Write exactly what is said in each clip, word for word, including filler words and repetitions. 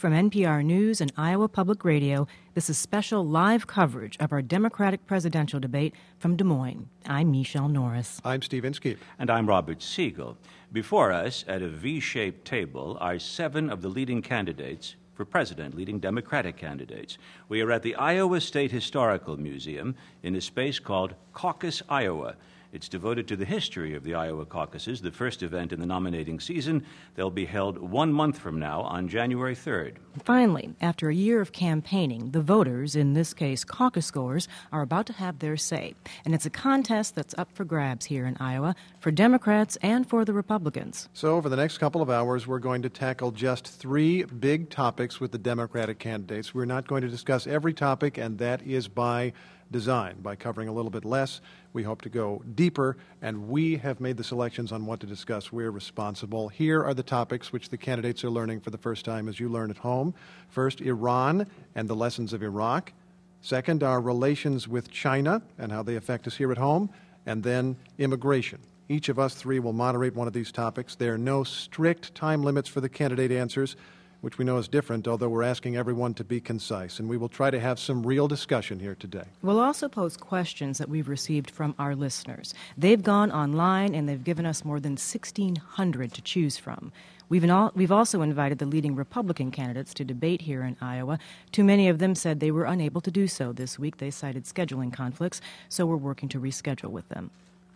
from N P R News and Iowa Public Radio, this is special live coverage of our Democratic presidential debate from Des Moines. I'm Michelle Norris. I'm Steve Inskeep. And I'm Robert Siegel. Before us, at a V-shaped table, are seven of the leading candidates for president, leading Democratic candidates. We are at the Iowa State Historical Museum in a space called Caucus, Iowa. It's devoted to the history of the Iowa caucuses, the first event in the nominating season. They'll be held one month from now on January third. Finally, after a year of campaigning, the voters, in this case caucus goers, are about to have their say. And it's a contest that's up for grabs here in Iowa for Democrats and for the Republicans. So over the next couple of hours, we're going to tackle just three big topics with the Democratic candidates. We're not going to discuss every topic, and that is by design. By covering a little bit less, we hope to go deeper, and we have made the selections on what to discuss. We're responsible. Here are the topics which the candidates are learning for the first time as you learn at home. First, Iran and the lessons of Iraq. Second, our relations with China and how they affect us here at home. And then, immigration. Each of us three will moderate one of these topics. There are no strict time limits for the candidate answers, which we know is different, although we're asking everyone to be concise. And we will try to have some real discussion here today. We'll also pose questions that we've received from our listeners. They've gone online and they've given us more than sixteen hundred to choose from. We've, all, we've also invited the leading Republican candidates to debate here in Iowa. Too many of them said they were unable to do so this week. They cited scheduling conflicts, so we're working to reschedule with them.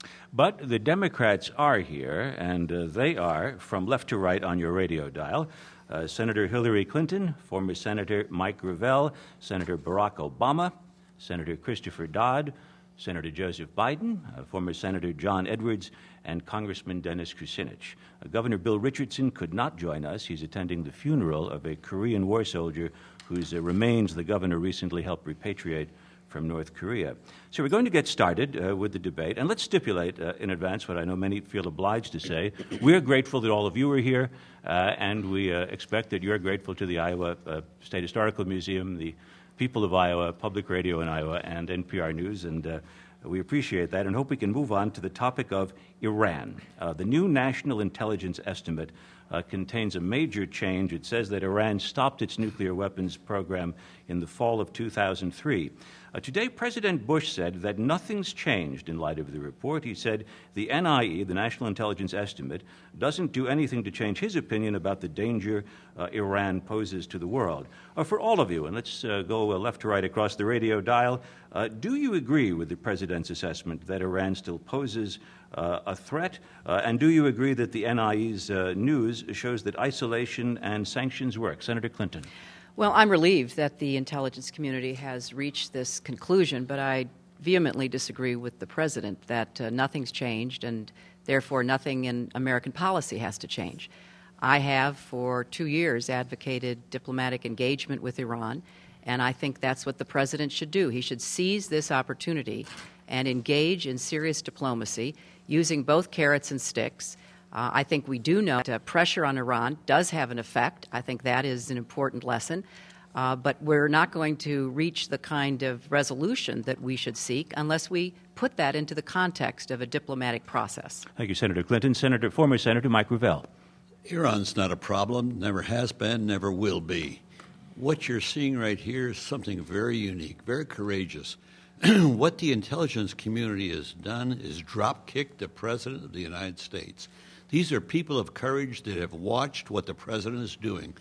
But the Democrats are here, and uh, they are, from left to right on your radio dial, Uh, Senator Hillary Clinton, former Senator Mike Gravel, Senator Barack Obama, Senator Christopher Dodd, Senator Joseph Biden, uh, former Senator John Edwards, and Congressman Dennis Kucinich. Uh, Governor Bill Richardson could not join us. He's attending the funeral of a Korean War soldier whose uh, remains the governor recently helped repatriate from North Korea. So we're going to get started uh, with the debate, and let's stipulate uh, in advance what I know many feel obliged to say. We're grateful that all of you are here, uh, and we uh, expect that you're grateful to the Iowa uh, State Historical Museum, the people of Iowa, Public Radio in Iowa, and N P R News, and uh, we appreciate that and hope we can move on to the topic of Iran. Uh, the new National Intelligence Estimate uh, contains a major change. It says that Iran stopped its nuclear weapons program in the fall of two thousand three. Uh, today, President Bush said that nothing's changed in light of the report. He said the N I E, the National Intelligence Estimate, doesn't do anything to change his opinion about the danger uh, Iran poses to the world. Uh, for all of you, and let's uh, go uh, left to right across the radio dial, uh, do you agree with the President's assessment that Iran still poses uh, a threat? Uh, and do you agree that the N I E's uh, news shows that isolation and sanctions work? Senator Clinton. Well, I'm relieved that the intelligence community has reached this conclusion, but I vehemently disagree with the president that uh, nothing's changed and therefore nothing in American policy has to change. I have for two years advocated diplomatic engagement with Iran, and I think that's what the president should do. He should seize this opportunity and engage in serious diplomacy using both carrots and sticks. Uh, I think we do know that uh, pressure on Iran does have an effect. I think that is an important lesson. Uh, but we're not going to reach the kind of resolution that we should seek unless we put that into the context of a diplomatic process. Thank you, Senator Clinton. Senator, former Senator Mike Gravel. Iran's not a problem, never has been, never will be. What you're seeing right here is something very unique, very courageous. What the intelligence community has done is drop-kick the President of the United States. These are people of courage that have watched what the President is doing,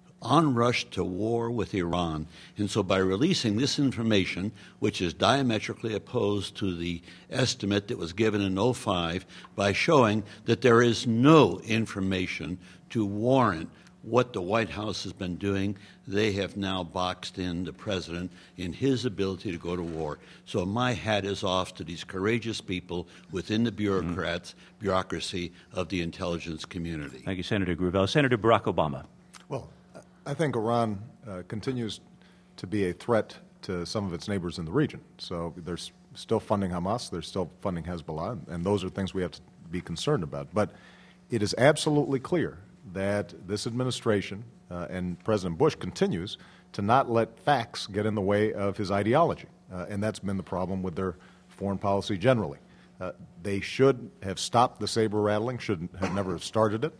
on rush to war with Iran. And so by releasing this information, which is diametrically opposed to the estimate that was given in oh five, by showing that there is no information to warrant what the White House has been doing, they have now boxed in the President in his ability to go to war. So my hat is off to these courageous people within the bureaucrats, mm-hmm. bureaucracy of the intelligence community. Thank you, Senator Gravel. Senator Barack Obama. Well, I think Iran uh, continues to be a threat to some of its neighbors in the region. So they're still funding Hamas, they're still funding Hezbollah, and those are things we have to be concerned about. But it is absolutely clear that this administration uh, and President Bush continues to not let facts get in the way of his ideology. Uh, and that's been the problem with their foreign policy generally. Uh, they should have stopped the saber rattling, should have never started it.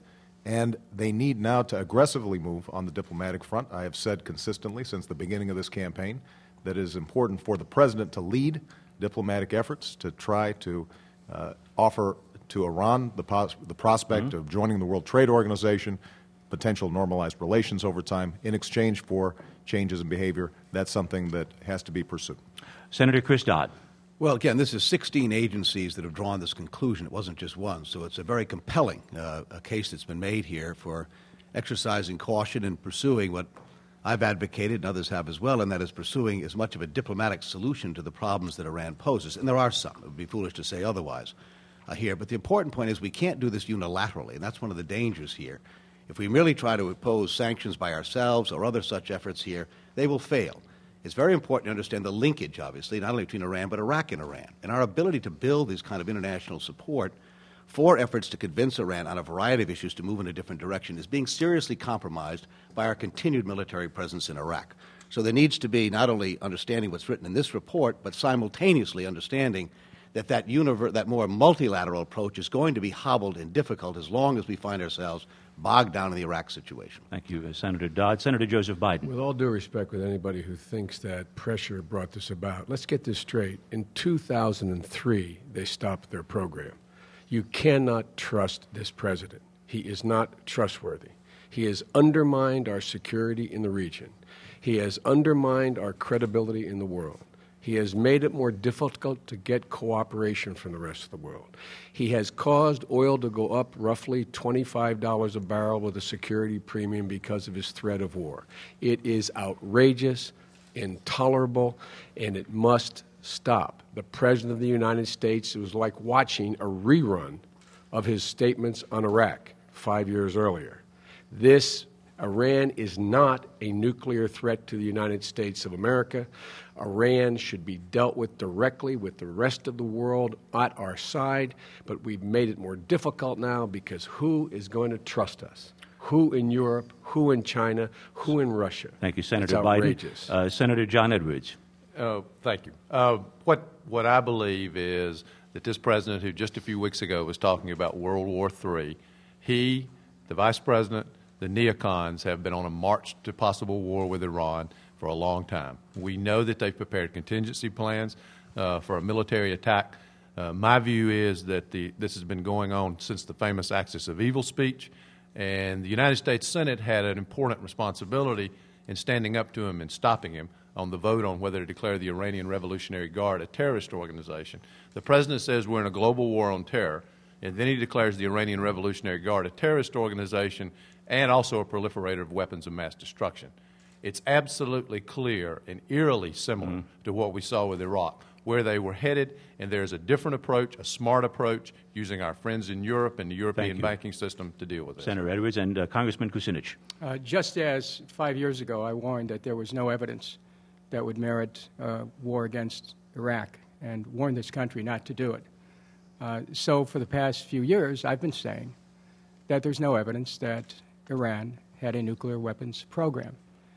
And they need now to aggressively move on the diplomatic front. I have said consistently since the beginning of this campaign that it is important for the President to lead diplomatic efforts to try to uh, offer to Iran the, pos- the prospect mm-hmm. of joining the World Trade Organization, potential normalized relations over time in exchange for changes in behavior. That's something that has to be pursued. Senator Chris Dodd. Well, again, this is sixteen agencies that have drawn this conclusion. It wasn't just one. So it's a very compelling uh, a case that's been made here for exercising caution and pursuing what I've advocated and others have as well, and that is pursuing as much of a diplomatic solution to the problems that Iran poses. And there are some. It would be foolish to say otherwise uh, here. But the important point is we can't do this unilaterally, and that's one of the dangers here. If we merely try to impose sanctions by ourselves or other such efforts here, they will fail. It's very important to understand the linkage, obviously, not only between Iran but Iraq and Iran. And our ability to build this kind of international support for efforts to convince Iran on a variety of issues to move in a different direction is being seriously compromised by our continued military presence in Iraq. So there needs to be not only understanding what's written in this report, but simultaneously understanding that that, univer- that more multilateral approach is going to be hobbled and difficult as long as we find ourselves bogged down in the Iraq situation. Thank you, uh, Senator Dodd. Senator Joseph Biden. With all due respect with anybody who thinks that pressure brought this about, let's get this straight. In two thousand three, they stopped their program. You cannot trust this president. He is not trustworthy. He has undermined our security in the region. He has undermined our credibility in the world. He has made it more difficult to get cooperation from the rest of the world. He has caused oil to go up roughly twenty-five dollars a barrel with a security premium because of his threat of war. It is outrageous, intolerable, and it must stop. The President of the United States, it was like watching a rerun of his statements on Iraq five years earlier. This Iran is not a nuclear threat to the United States of America. Iran should be dealt with directly with the rest of the world at our side, but we've made it more difficult now because who is going to trust us? Who in Europe, who in China, who in Russia? Thank you, Senator It's outrageous. Biden. Uh, Senator John Edwards. Uh, thank you. Uh, what, what I believe is that this president, who just a few weeks ago was talking about World War Three, he, the vice president, the neocons have been on a march to possible war with Iran for a long time. We know that they've prepared contingency plans uh, for a military attack. Uh, my view is that the, this has been going on since the famous Axis of Evil speech, and the United States Senate had an important responsibility in standing up to him and stopping him on the vote on whether to declare the Iranian Revolutionary Guard a terrorist organization. The president says we're in a global war on terror, and then he declares the Iranian Revolutionary Guard a terrorist organization and also a proliferator of weapons of mass destruction. It's absolutely clear and eerily similar mm-hmm. to what we saw with Iraq, where they were headed, and there's a different approach, a smart approach, using our friends in Europe and the European banking system to deal with it. Senator Edwards and uh, Congressman Kucinich. Uh, just as five years ago I warned that there was no evidence that would merit uh, war against Iraq and warned this country not to do it. Uh, so for the past few years I've been saying that there's no evidence that Iran had a nuclear weapons program.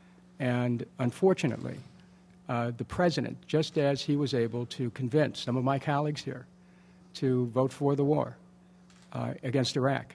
And unfortunately, uh, the president, just as he was able to convince some of my colleagues here to vote for the war uh, against Iraq,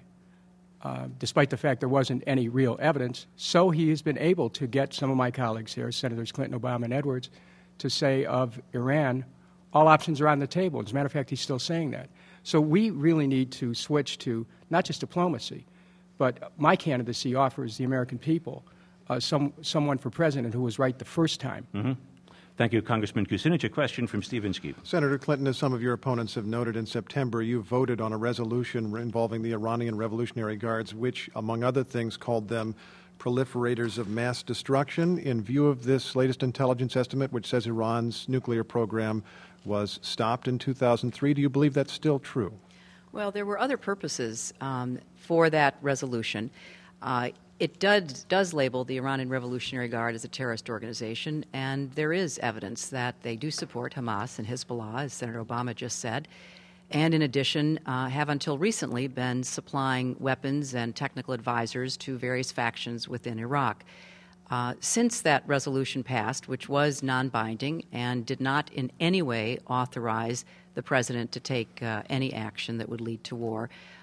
uh, despite the fact there wasn't any real evidence, so he has been able to get some of my colleagues here, Senators Clinton, Obama, and Edwards, to say of Iran, all options are on the table. As a matter of fact, he's still saying that. So we really need to switch to not just diplomacy, but my candidacy offers the American people uh, some, someone for president who was right the first time. Mm-hmm. Thank you, Congressman Kucinich. A question from Stephen Skeet. Senator Clinton, as some of your opponents have noted, in September you voted on a resolution involving the Iranian Revolutionary Guards, which, among other things, called them proliferators of mass destruction. In view of this latest intelligence estimate, which says Iran's nuclear program was stopped in two thousand three, do you believe that's still true? Well, there were other purposes um, for that resolution. Uh, it does, does label the Iranian Revolutionary Guard as a terrorist organization, and there is evidence that they do support Hamas and Hezbollah, as Senator Obama just said, and in addition uh, have until recently been supplying weapons and technical advisors to various factions within Iraq. Uh, since that resolution passed, which was non-binding and did not in any way authorize the president to take uh, any action that would lead to war,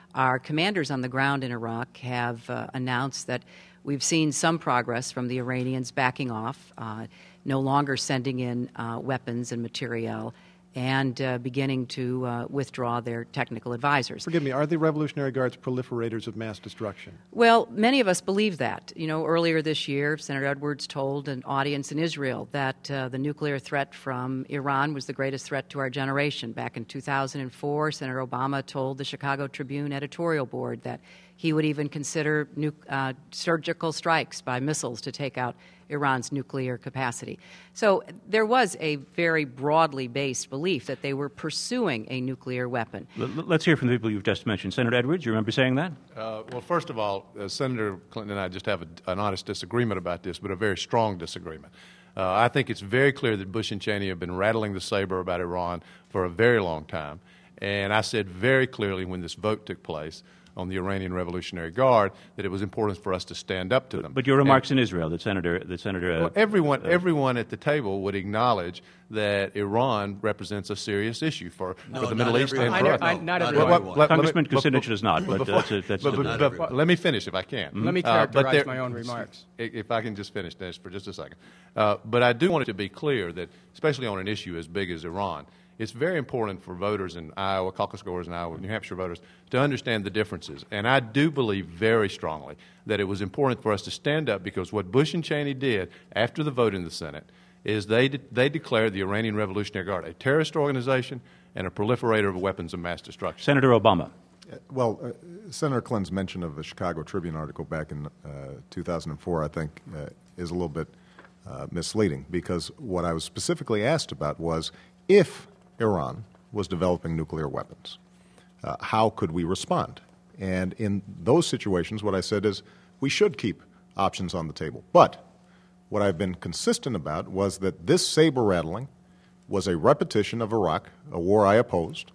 Our commanders on the ground in Iraq have uh, announced that we've seen some progress from the Iranians backing off, uh, no longer sending in uh, weapons and materiel, and uh, beginning to uh, withdraw their technical advisors. Forgive me, are the Revolutionary Guards proliferators of mass destruction? Well, many of us believe that. You know, earlier this year, Senator Edwards told an audience in Israel that uh, the nuclear threat from Iran was the greatest threat to our generation. Back in two thousand four, Senator Obama told the Chicago Tribune editorial board that he would even consider nu- uh, surgical strikes by missiles to take out Iran's nuclear capacity. So there was a very broadly based belief that they were pursuing a nuclear weapon. Let's hear from the people you've just mentioned. Senator Edwards, you remember saying that? Uh, well, first of all, uh, Senator Clinton and I just have a, an honest disagreement about this, but a very strong disagreement. Uh, I think it's very clear that Bush and Cheney have been rattling the saber about Iran for a very long time. And I said very clearly when this vote took place on the Iranian Revolutionary Guard that it was important for us to stand up to them. But your remarks and, in Israel, that Senator, that Senator, uh, well, everyone, uh, everyone at the table would acknowledge that Iran represents a serious issue for, No, for the not Middle East and everyone. for I us. know- I- not Not everyone. everyone. Let- let me- Congressman but- but- Kucinich does not, but before- that's a- that's but- a- but- Not but- everyone. let me finish if I can. Let me Uh, but characterize there- my own remarks. If I can just finish this for just a second. Uh, but I do want it to be clear that, especially on an issue as big as Iran, it's very important for voters in Iowa, caucus goers in Iowa, New Hampshire voters, to understand the differences. And I do believe very strongly that it was important for us to stand up because what Bush and Cheney did after the vote in the Senate is they, de- they declared the Iranian Revolutionary Guard a terrorist organization and a proliferator of weapons of mass destruction. Senator Obama. Well, uh, Senator Clinton's mention of the Chicago Tribune article back in uh, two thousand four, I think, uh, is a little bit uh, misleading because what I was specifically asked about was if Iran was developing nuclear weapons, uh, how could we respond? And in those situations, what I said is we should keep options on the table. But what I've been consistent about was that this saber rattling was a repetition of Iraq, a war I opposed,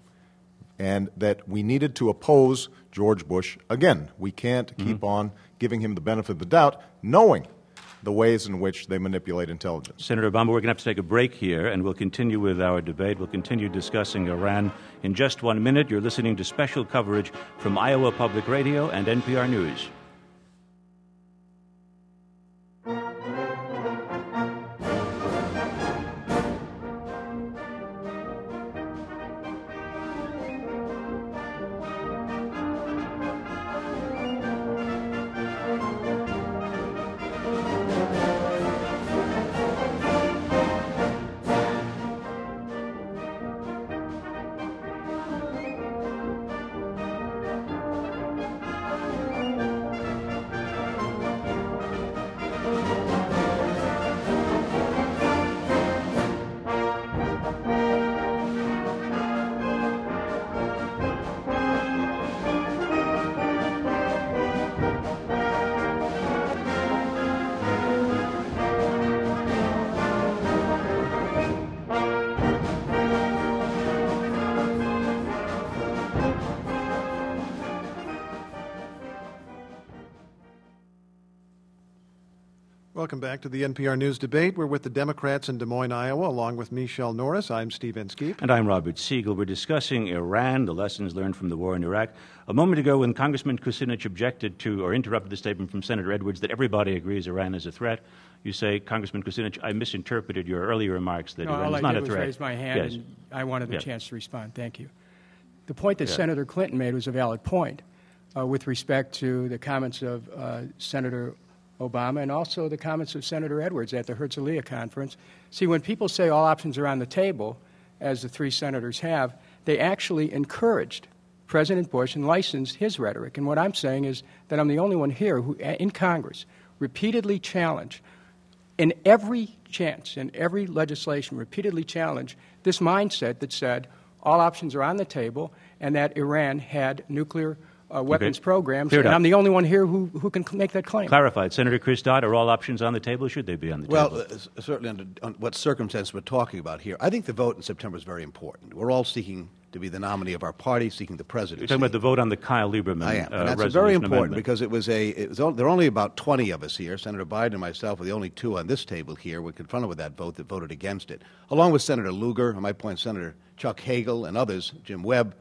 and that we needed to oppose George Bush again. We can't mm-hmm. keep on giving him the benefit of the doubt, knowing the ways in which they manipulate intelligence. Senator Obama, we're going to have to take a break here, and we'll continue with our debate. We'll continue discussing Iran in just one minute. You're listening to special coverage from Iowa Public Radio and N P R News. Welcome back to the N P R News Debate. We're with the Democrats in Des Moines, Iowa, along with Michelle Norris. I'm Steve Inskeep. And I'm Robert Siegel. We're discussing Iran, the lessons learned from the war in Iraq. A moment ago, when Congressman Kucinich objected to or interrupted the statement from Senator Edwards that everybody agrees Iran is a threat, you say, Congressman Kucinich, I misinterpreted your earlier remarks that no, Iran all is I not did a was threat. raise my hand, Yes. and I wanted a Yeah. chance to respond. Thank you. The point that Yeah. Senator Clinton made was a valid point uh, with respect to the comments of uh, Senator Obama and also the comments of Senator Edwards at the Herzliya conference. See, when people say all options are on the table, as the three senators have, they actually encouraged President Bush and licensed his rhetoric. And what I'm saying is that I'm the only one here who, in Congress, repeatedly challenged, in every chance, in every legislation, repeatedly challenged this mindset that said all options are on the table and that Iran had nuclear Uh, weapons Okay. programs, Cleared and up. I'm the only one here who, who can make that claim. Clarified. Senator Chris Dodd, are all options on the table? Should they be on the Well, table? uh, certainly under on what circumstance we're talking about here. I think the vote in September is very important. We're all seeking to be the nominee of our party, seeking the presidency. You're talking about the vote on the Kyle Lieberman I am. uh, And that's resolution very important amendment. because it was a. It was, there are only about twenty of us here. Senator Biden and myself were the only two on this table here. We're confronted with that vote that voted against it, along with Senator Lugar. I might point Senator Chuck Hagel and others, Jim Webb,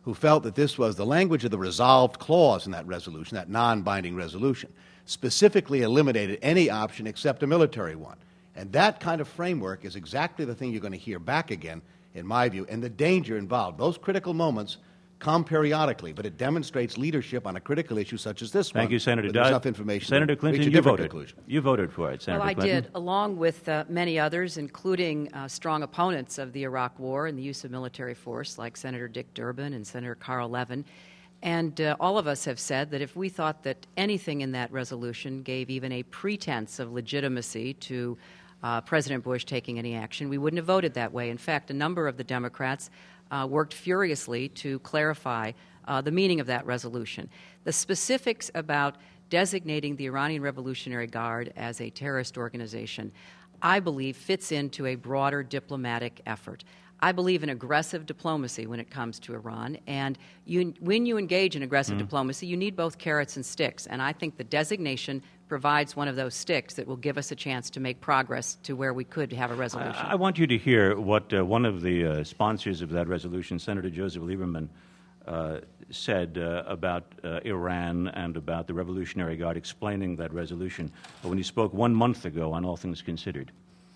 who felt that this was the language of the resolved clause in that resolution, that non-binding resolution, specifically eliminated any option except a military one. And that kind of framework is exactly the thing you're going to hear back again, in my view, and the danger involved. Those critical moments come periodically, but it demonstrates leadership on a critical issue such as this one. Thank you, Senator There's Dodd. enough information Senator to Clinton, reach a you different voted. conclusion. You voted for it, Senator well, I Clinton. did, along with uh, many others, including uh, strong opponents of the Iraq War and the use of military force, like Senator Dick Durbin and Senator Carl Levin. And uh, all of us have said that if we thought that anything in that resolution gave even a pretense of legitimacy to uh, President Bush taking any action, we wouldn't have voted that way. In fact, a number of the Democrats uh, worked furiously to clarify uh, the meaning of that resolution. The specifics about designating the Iranian Revolutionary Guard as a terrorist organization, I believe, fits into a broader diplomatic effort. I believe in aggressive diplomacy when it comes to Iran, and you, when you engage in aggressive mm. diplomacy, you need both carrots and sticks, and I think the designation provides one of those sticks that will give us a chance to make progress to where we could have a resolution. I, I want you to hear what uh, one of the uh, sponsors of that resolution, Senator Joseph Lieberman, uh, said uh, about uh, Iran and about the Revolutionary Guard, explaining that resolution when he spoke one month ago on All Things Considered.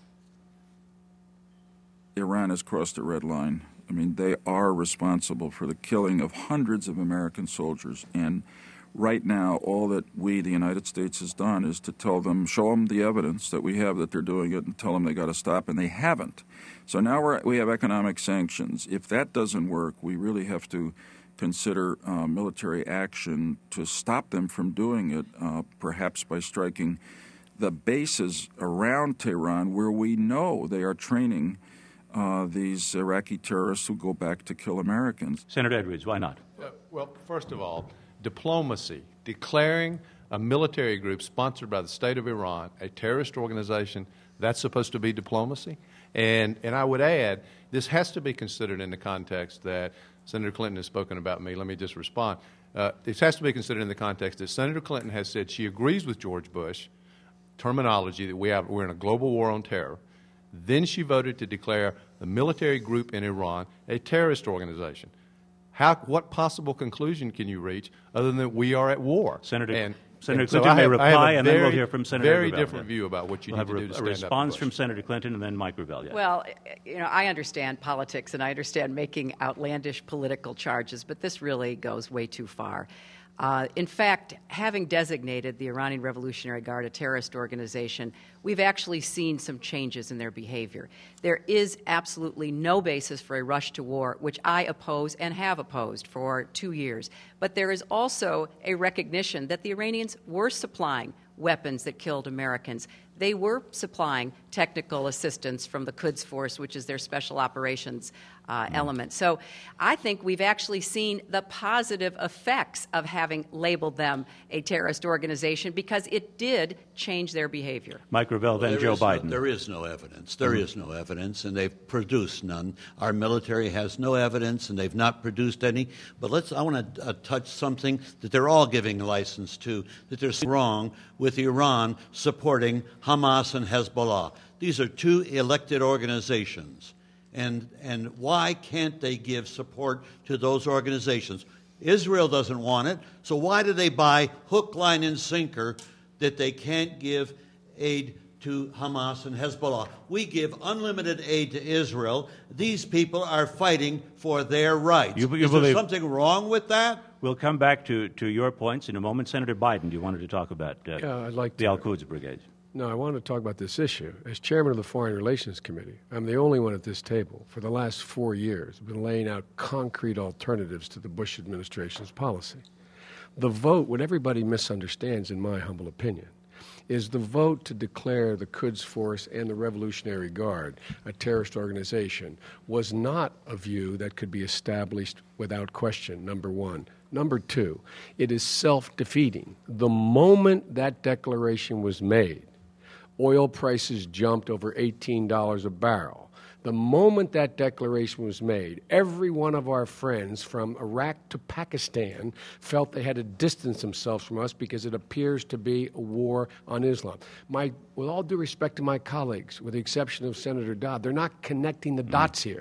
Iran has crossed a red line. I mean, they are responsible for the killing of hundreds of American soldiers. And right now, all that we, the United States, has done is to tell them, show them the evidence that we have that they're doing it and tell them they got to stop, and they haven't. So now we're, we have economic sanctions. If that doesn't work, we really have to consider uh, military action to stop them from doing it, uh, perhaps by striking the bases around Tehran where we know they are training Uh, these Iraqi terrorists who go back to kill Americans. Senator Edwards, why not? Uh, well, first of all, diplomacy, declaring a military group sponsored by the state of Iran a terrorist organization, that's supposed to be diplomacy. And, and I would add, this has to be considered in the context that Senator Clinton has spoken about me. Let me just respond. Uh, this has to be considered in the context that Senator Clinton has said she agrees with George Bush terminology that we have, we're in a global war on terror. Then she voted to declare the military group in Iran a terrorist organization. How, what possible conclusion can you reach other than that we are at war? Senator, and, Senator and Clinton so may have, reply, and very, then we'll hear from Senator very Gravel. different view about what you we'll need to have do to a, stand a response up to from Bush. Senator Clinton and then Mike Gravel. Yeah. Well, you know, I understand politics and I understand making outlandish political charges, but this really goes way too far. Uh, in fact, having designated the Iranian Revolutionary Guard a terrorist organization, we've actually seen some changes in their behavior. There is absolutely no basis for a rush to war, which I oppose and have opposed for two years. But there is also a recognition that the Iranians were supplying weapons that killed Americans. They were supplying technical assistance from the Quds Force, which is their special operations uh, element. So I think we've actually seen the positive effects of having labeled them a terrorist organization because it did change their behavior. Mike Gravel, then well, Joe is Biden. No, there is no evidence. There mm-hmm. is no evidence, and they've produced none. Our military has no evidence, and they've not produced any. But let's. I want to uh, touch something that they're all giving license to, that there's wrong with Iran supporting Hamas and Hezbollah. These are two elected organizations. And, and why can't they give support to those organizations? Israel doesn't want it, so why do they buy hook, line, and sinker that they can't give aid to Hamas and Hezbollah? We give unlimited aid to Israel. These people are fighting for their rights. You, you Is believe, there something wrong with that? We'll come back to, to your points in a moment. Senator Biden, you wanted to talk about uh, yeah, I'd like the to. Al-Quds Brigade. No, I want to talk about this issue. As chairman of the Foreign Relations Committee, I'm the only one at this table for the last four years who's been laying out concrete alternatives to the Bush administration's policy. The vote, what everybody misunderstands, in my humble opinion, is the vote to declare the Quds Force and the Revolutionary Guard a terrorist organization was not a view that could be established without question, number one. Number two, it is self-defeating. The moment that declaration was made, oil prices jumped over eighteen dollars a barrel. The moment that declaration was made, every one of our friends from Iraq to Pakistan felt they had to distance themselves from us because it appears to be a war on Islam. My, with all due respect to my colleagues, with the exception of Senator Dodd, they're not connecting the dots here.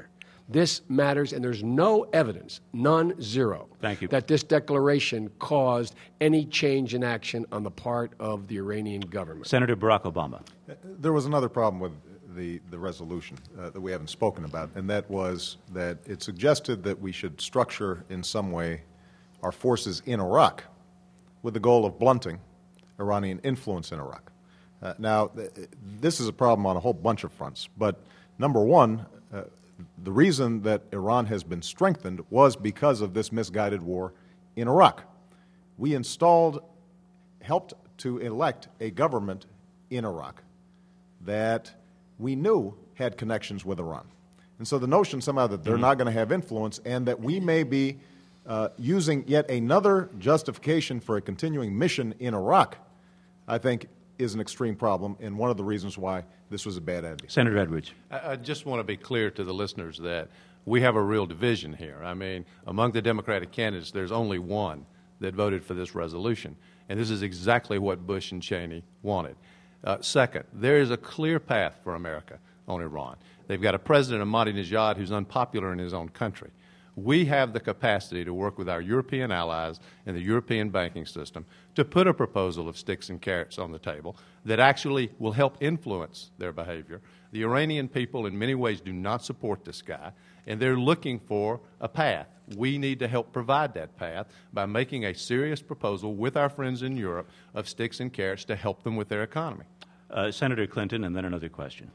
This matters, and there's no evidence, none, zero, Thank you. that this declaration caused any change in action on the part of the Iranian government. Senator Barack Obama. There was another problem with the, the resolution uh, that we haven't spoken about, and that was that it suggested that we should structure in some way our forces in Iraq with the goal of blunting Iranian influence in Iraq. Uh, now, th- this is a problem on a whole bunch of fronts, but number one, uh, the reason that Iran has been strengthened was because of this misguided war in Iraq. We installed, helped to elect a government in Iraq that we knew had connections with Iran. And so the notion somehow that they're mm-hmm. not going to have influence and that we may be uh, using yet another justification for a continuing mission in Iraq, I think, is an extreme problem and one of the reasons why this was a bad idea. Senator Edwards. I, I just want to be clear to the listeners that we have a real division here. I mean, among the Democratic candidates, there's only one that voted for this resolution, and this is exactly what Bush and Cheney wanted. Uh, second, there is a clear path for America on Iran. They've got a president, Ahmadinejad, who's unpopular in his own country. We have the capacity to work with our European allies and the European banking system to put a proposal of sticks and carrots on the table that actually will help influence their behavior. The Iranian people in many ways do not support this guy, and they're looking for a path. We need to help provide that path by making a serious proposal with our friends in Europe of sticks and carrots to help them with their economy. Uh, Senator Clinton, and then another question.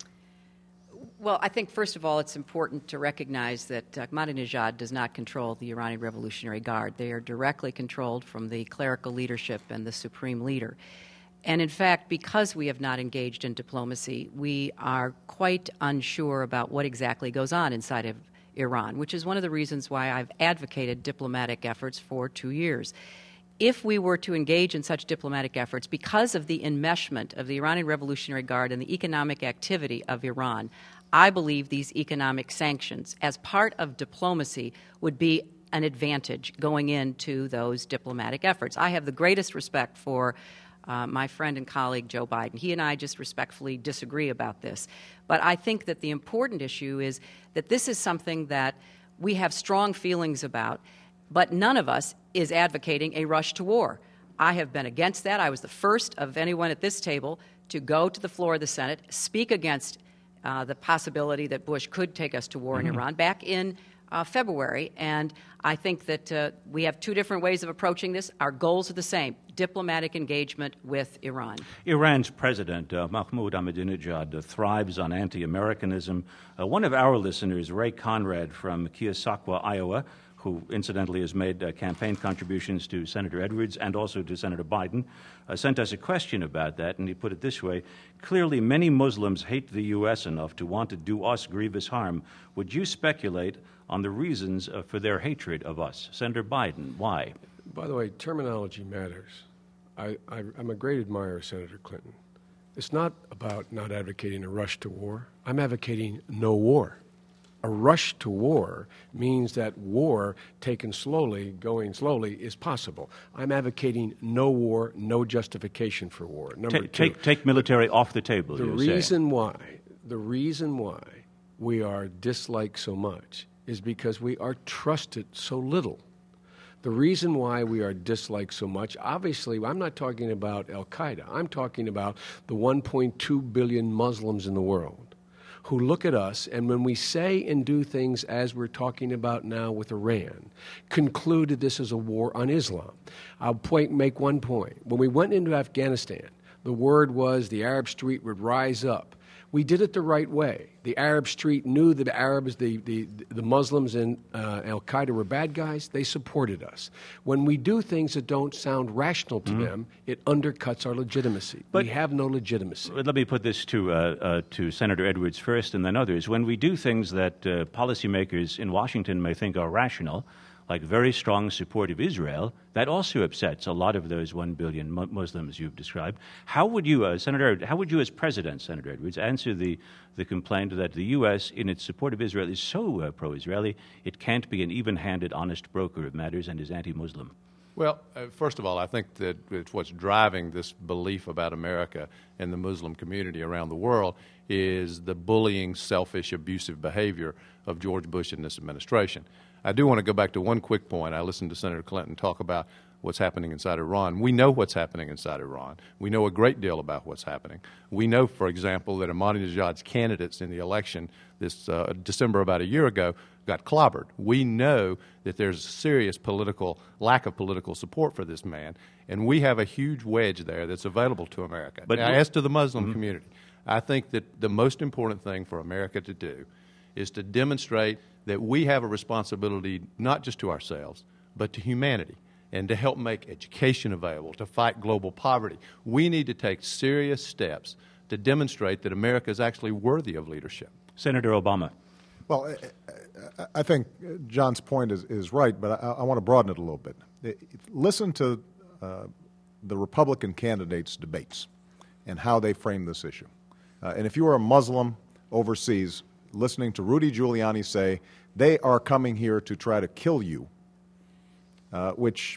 Well, I think, first of all, it's important to recognize that Ahmadinejad does not control the Iranian Revolutionary Guard. They are directly controlled from the clerical leadership and the supreme leader. And in fact, because we have not engaged in diplomacy, we are quite unsure about what exactly goes on inside of Iran, which is one of the reasons why I've advocated diplomatic efforts for two years. If we were to engage in such diplomatic efforts, because of the enmeshment of the Iranian Revolutionary Guard and the economic activity of Iran, I believe these economic sanctions, as part of diplomacy, would be an advantage going into those diplomatic efforts. I have the greatest respect for uh, my friend and colleague Joe Biden. He and I just respectfully disagree about this. But I think that the important issue is that this is something that we have strong feelings about, but none of us is advocating a rush to war. I have been against that. I was the first of anyone at this table to go to the floor of the Senate, speak against Uh, the possibility that Bush could take us to war mm-hmm. in Iran back in uh, February. And I think that uh, we have two different ways of approaching this. Our goals are the same, diplomatic engagement with Iran. Iran's president, uh, Mahmoud Ahmadinejad, uh, thrives on anti-Americanism. Uh, one of our listeners, Ray Conrad from Keosauqua, Iowa, who incidentally has made uh, campaign contributions to Senator Edwards and also to Senator Biden, uh, sent us a question about that, and he put it this way: clearly many Muslims hate the U S enough to want to do us grievous harm. Would you speculate on the reasons uh, for their hatred of us? Senator Biden, why? By the way, terminology matters. I, I, I'm a great admirer of Senator Clinton. It's not about not advocating a rush to war. I'm advocating no war. A rush to war means that war, taken slowly, going slowly, is possible. I'm advocating no war, no justification for war. Number take, two, take, take military off the table. The reason why, the reason why we are disliked so much is because we are trusted so little. The reason why we are disliked so much, obviously, I'm not talking about Al-Qaeda. I'm talking about the one point two billion Muslims in the world who look at us, and when we say and do things as we're talking about now with Iran, conclude that this is a war on Islam. I'll point, make one point. When we went into Afghanistan, the word was the Arab street would rise up. We did it the right way. The Arab street knew that the Arabs, the, the, the Muslims and uh, Al-Qaeda were bad guys. They supported us. When we do things that don't sound rational to mm-hmm. them, it undercuts our legitimacy. But we have no legitimacy. Let me put this to, uh, uh, to Senator Edwards first and then others. When we do things that uh, policymakers in Washington may think are rational, like very strong support of Israel, that also upsets a lot of those one billion mu- Muslims you've described. How would you, uh, Senator, how would you as President, Senator Edwards, answer the, the complaint that the U S, in its support of Israel, is so uh, pro-Israeli, it can't be an even-handed, honest broker of matters and is anti-Muslim? Well, uh, first of all, I think that it's what's driving this belief about America and the Muslim community around the world is the bullying, selfish, abusive behavior of George Bush and this administration. I do want to go back to one quick point. I listened to Senator Clinton talk about what's happening inside Iran. We know what's happening inside Iran. We know a great deal about what's happening. We know, for example, that Ahmadinejad's candidates in the election this uh, December about a year ago got clobbered. We know that there's serious political lack of political support for this man, and we have a huge wedge there that's available to America. But now, as to the Muslim mm-hmm. community, I think that the most important thing for America to do is to demonstrate that we have a responsibility not just to ourselves, but to humanity, and to help make education available, to fight global poverty. We need to take serious steps to demonstrate that America is actually worthy of leadership. Senator Obama. Well, I, I think John's point is, is right, but I, I want to broaden it a little bit. Listen to uh, the Republican candidates' debates and how they frame this issue. Uh, and if you are a Muslim overseas, listening to Rudy Giuliani say, they are coming here to try to kill you, uh, which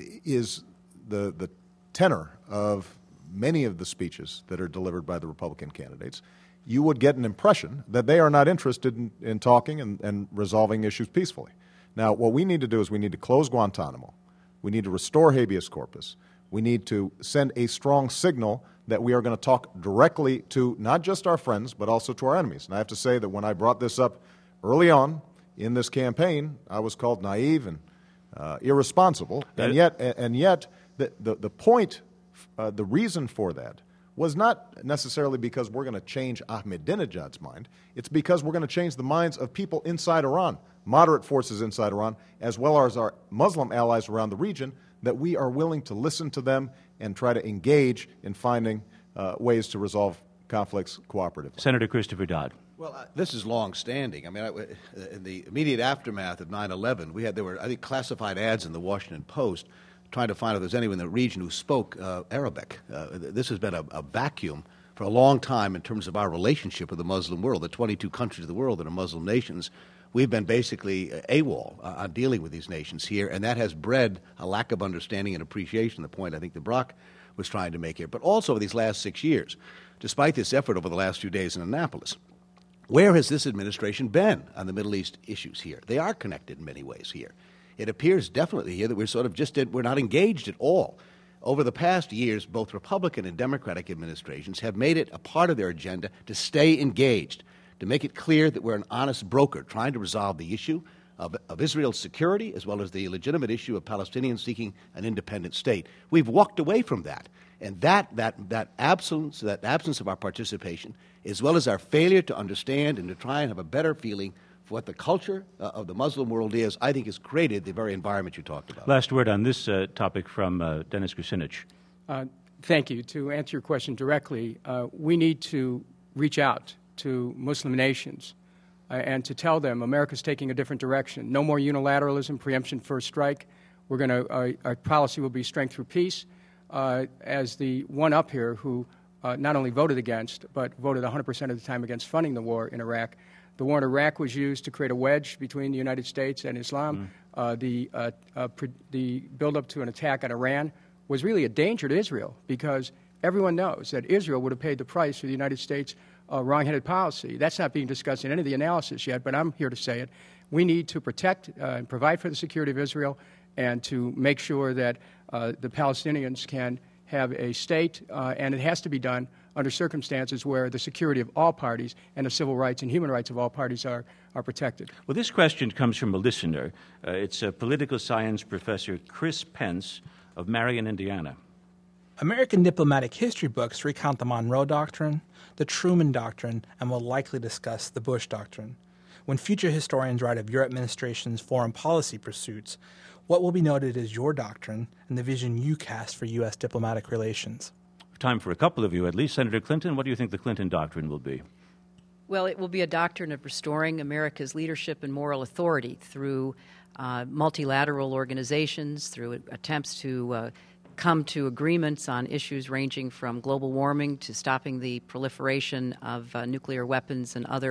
is the, the tenor of many of the speeches that are delivered by the Republican candidates, you would get an impression that they are not interested in, in talking and, and resolving issues peacefully. Now, what we need to do is we need to close Guantanamo. We need to restore habeas corpus. We need to send a strong signal that we are going to talk directly to not just our friends, but also to our enemies. And I have to say that when I brought this up early on in this campaign, I was called naive and uh, irresponsible. And yet, and yet the, the, the point, uh, the reason for that was not necessarily because we're going to change Ahmadinejad's mind. It's because we're going to change the minds of people inside Iran, moderate forces inside Iran, as well as our Muslim allies around the region, that we are willing to listen to them and try to engage in finding uh, ways to resolve conflicts cooperatively. Senator Christopher Dodd. Well, uh, this is long-standing. I mean, I, in the immediate aftermath of nine eleven, we had there were, I think, classified ads in the Washington Post trying to find out if there's anyone in the region who spoke uh, Arabic. Uh, this has been a, a vacuum for a long time in terms of our relationship with the Muslim world. The twenty-two countries of the world that are Muslim nations, we've been basically uh, AWOL uh, on dealing with these nations here, and that has bred a lack of understanding and appreciation, the point I think that Brock was trying to make here. But also these last six years, despite this effort over the last few days in Annapolis, where has this administration been on the Middle East issues here? They are connected in many ways here. It appears definitely here that we're sort of just, we're not engaged at all. Over the past years, both Republican and Democratic administrations have made it a part of their agenda to stay engaged, to make it clear that we're an honest broker trying to resolve the issue of, of Israel's security as well as the legitimate issue of Palestinians seeking an independent state. We've walked away from that. And that, that, that, absence, that absence of our participation, as well as our failure to understand and to try and have a better feeling for what the culture uh, of the Muslim world is, I think has created the very environment you talked about. Last word on this uh, topic from uh, Dennis Kucinich. Uh, thank you. To answer your question directly, uh, we need to reach out to Muslim nations uh, and to tell them America's taking a different direction. No more unilateralism, preemption, first strike. We're going to, uh, our policy will be strength through peace. Uh, as the one up here who uh, not only voted against, but voted one hundred percent of the time against funding the war in Iraq. The war in Iraq was used to create a wedge between the United States and Islam. Mm. Uh, the, uh, uh, pre- the build-up to an attack on Iran was really a danger to Israel because everyone knows that Israel would have paid the price for the United States' uh, wrong-headed policy. That's not being discussed in any of the analysis yet, but I'm here to say it. We need to protect uh, and provide for the security of Israel and to make sure that uh, the Palestinians can have a state, uh, and it has to be done under circumstances where the security of all parties and the civil rights and human rights of all parties are, are protected. Well, this question comes from a listener. Uh, it's a political science professor, Chris Pence of Marion, Indiana. American diplomatic history books recount the Monroe Doctrine, the Truman Doctrine, and will likely discuss the Bush Doctrine. When future historians write of your administration's foreign policy pursuits, what will be noted as your doctrine and the vision you cast for U S diplomatic relations? Time for a couple of you at least. Senator Clinton, what do you think the Clinton Doctrine will be? Well, it will be a doctrine of restoring America's leadership and moral authority through uh, multilateral organizations, through attempts to uh, come to agreements on issues ranging from global warming to stopping the proliferation of uh, nuclear weapons and other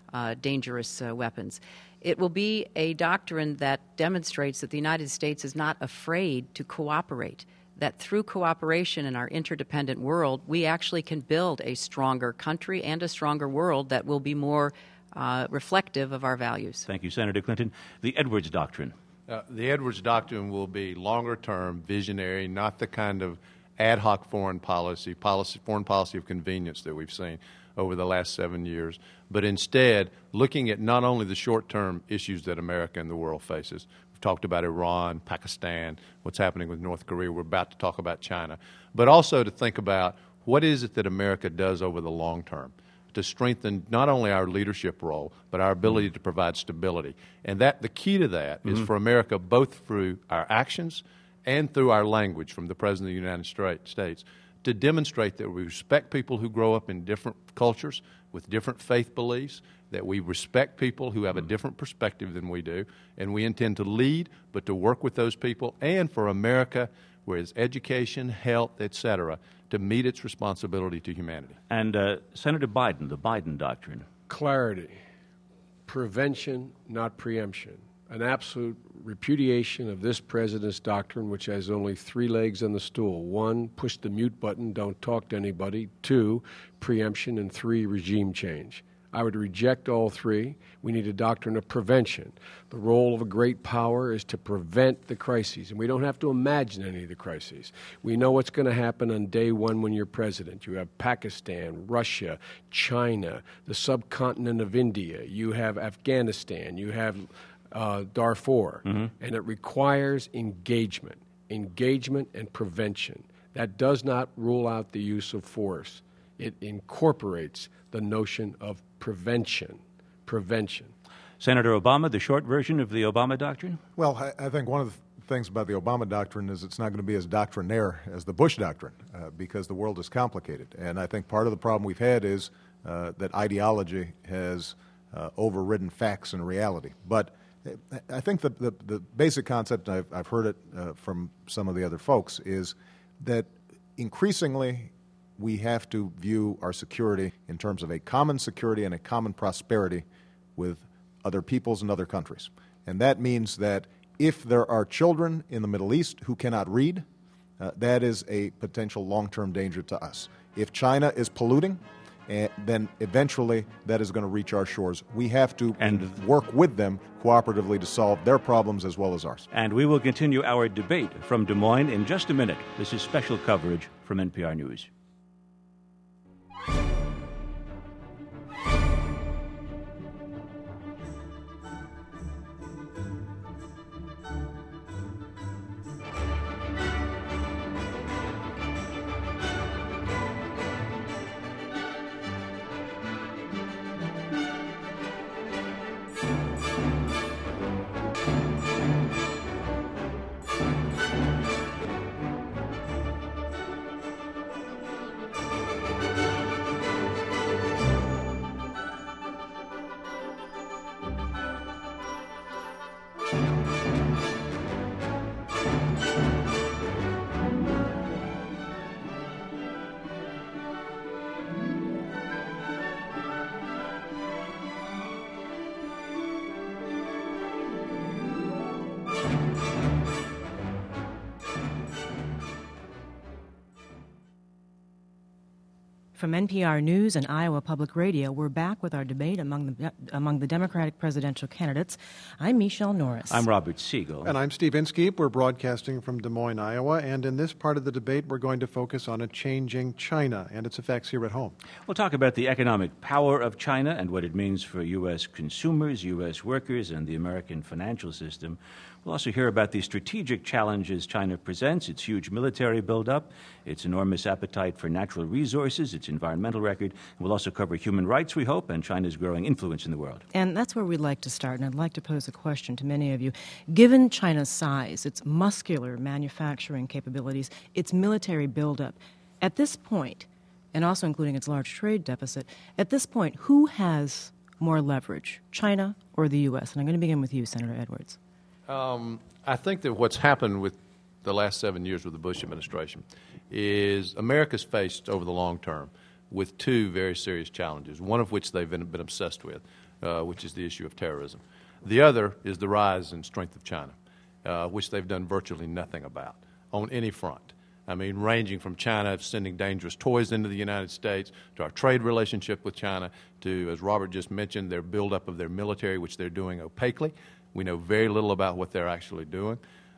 uh, dangerous uh, weapons. It will be a doctrine that demonstrates that the United States is not afraid to cooperate, that through cooperation in our interdependent world, we actually can build a stronger country and a stronger world that will be more uh, reflective of our values. Thank you, Senator Clinton. The Edwards Doctrine. Uh, the Edwards Doctrine will be longer-term, visionary, not the kind of ad hoc foreign policy, policy, foreign policy of convenience that we've seen over the last seven years, but instead looking at not only the short-term issues that America and the world faces. We've talked about Iran, Pakistan, what's happening with North Korea. We're about to talk about China, but also to think about what is it that America does over the long term to strengthen not only our leadership role, but our ability mm-hmm. to provide stability. And that the key to that mm-hmm. is for America, both through our actions and through our language from the President of the United States, to demonstrate that we respect people who grow up in different cultures with different faith beliefs, that we respect people who have a different perspective than we do, and we intend to lead, but to work with those people, and for America, where it's education, health, et cetera, to meet its responsibility to humanity. And uh, Senator Biden, the Biden Doctrine. Clarity, prevention, not preemption. An absolute repudiation of this president's doctrine, which has only three legs on the stool. One, push the mute button, don't talk to anybody. Two, preemption. And three, regime change. I would reject all three. We need a doctrine of prevention. The role of a great power is to prevent the crises, and we don't have to imagine any of the crises. We know what's going to happen on day one when you're president. You have Pakistan, Russia, China, the subcontinent of India. You have Afghanistan. You have uh, Darfur. Mm-hmm. And it requires engagement, engagement and prevention. That does not rule out the use of force. It incorporates the notion of prevention. Prevention. Senator Obama, the short version of the Obama Doctrine? Well, I, I think one of the things about the Obama Doctrine is it's not going to be as doctrinaire as the Bush Doctrine uh, because the world is complicated. And I think part of the problem we've had is uh, that ideology has uh, overridden facts and reality. But I think the, the, the basic concept, I've, I've heard it uh, from some of the other folks, is that increasingly we have to view our security in terms of a common security and a common prosperity with other peoples and other countries. And that means that if there are children in the Middle East who cannot read, uh, that is a potential long-term danger to us. If China is polluting, uh, then eventually that is going to reach our shores. We have to and work with them cooperatively to solve their problems as well as ours. And we will continue our debate from Des Moines in just a minute. This is special coverage from N P R News. From N P R News and Iowa Public Radio, we're back with our debate among the among the Democratic presidential candidates. I'm Michelle Norris. I'm Robert Siegel. And I'm Steve Inskeep. We're broadcasting from Des Moines, Iowa. And in this part of the debate, we're going to focus on a changing China and its effects here at home. We'll talk about the economic power of China and what it means for U S consumers, U S workers, and the American financial system. We'll also hear about the strategic challenges China presents, its huge military buildup, its enormous appetite for natural resources, its environmental record. And we'll also cover human rights, we hope, and China's growing influence in the world. And that's where we'd like to start, and I'd like to pose a question to many of you. Given China's size, its muscular manufacturing capabilities, its military buildup, at this point, and also including its large trade deficit, at this point, who has more leverage, China or the U S? And I'm going to begin with you, Senator Edwards. Um, I think that what's happened with the last seven years with the Bush administration is America's faced over the long term with two very serious challenges, one of which they've been, been obsessed with, uh, which is the issue of terrorism. The other is the rise and strength of China, uh, which they've done virtually nothing about on any front. I mean, ranging from China sending dangerous toys into the United States, to our trade relationship with China, to, as Robert just mentioned, their buildup of their military, which they're doing opaquely. We know very little about what they're actually doing.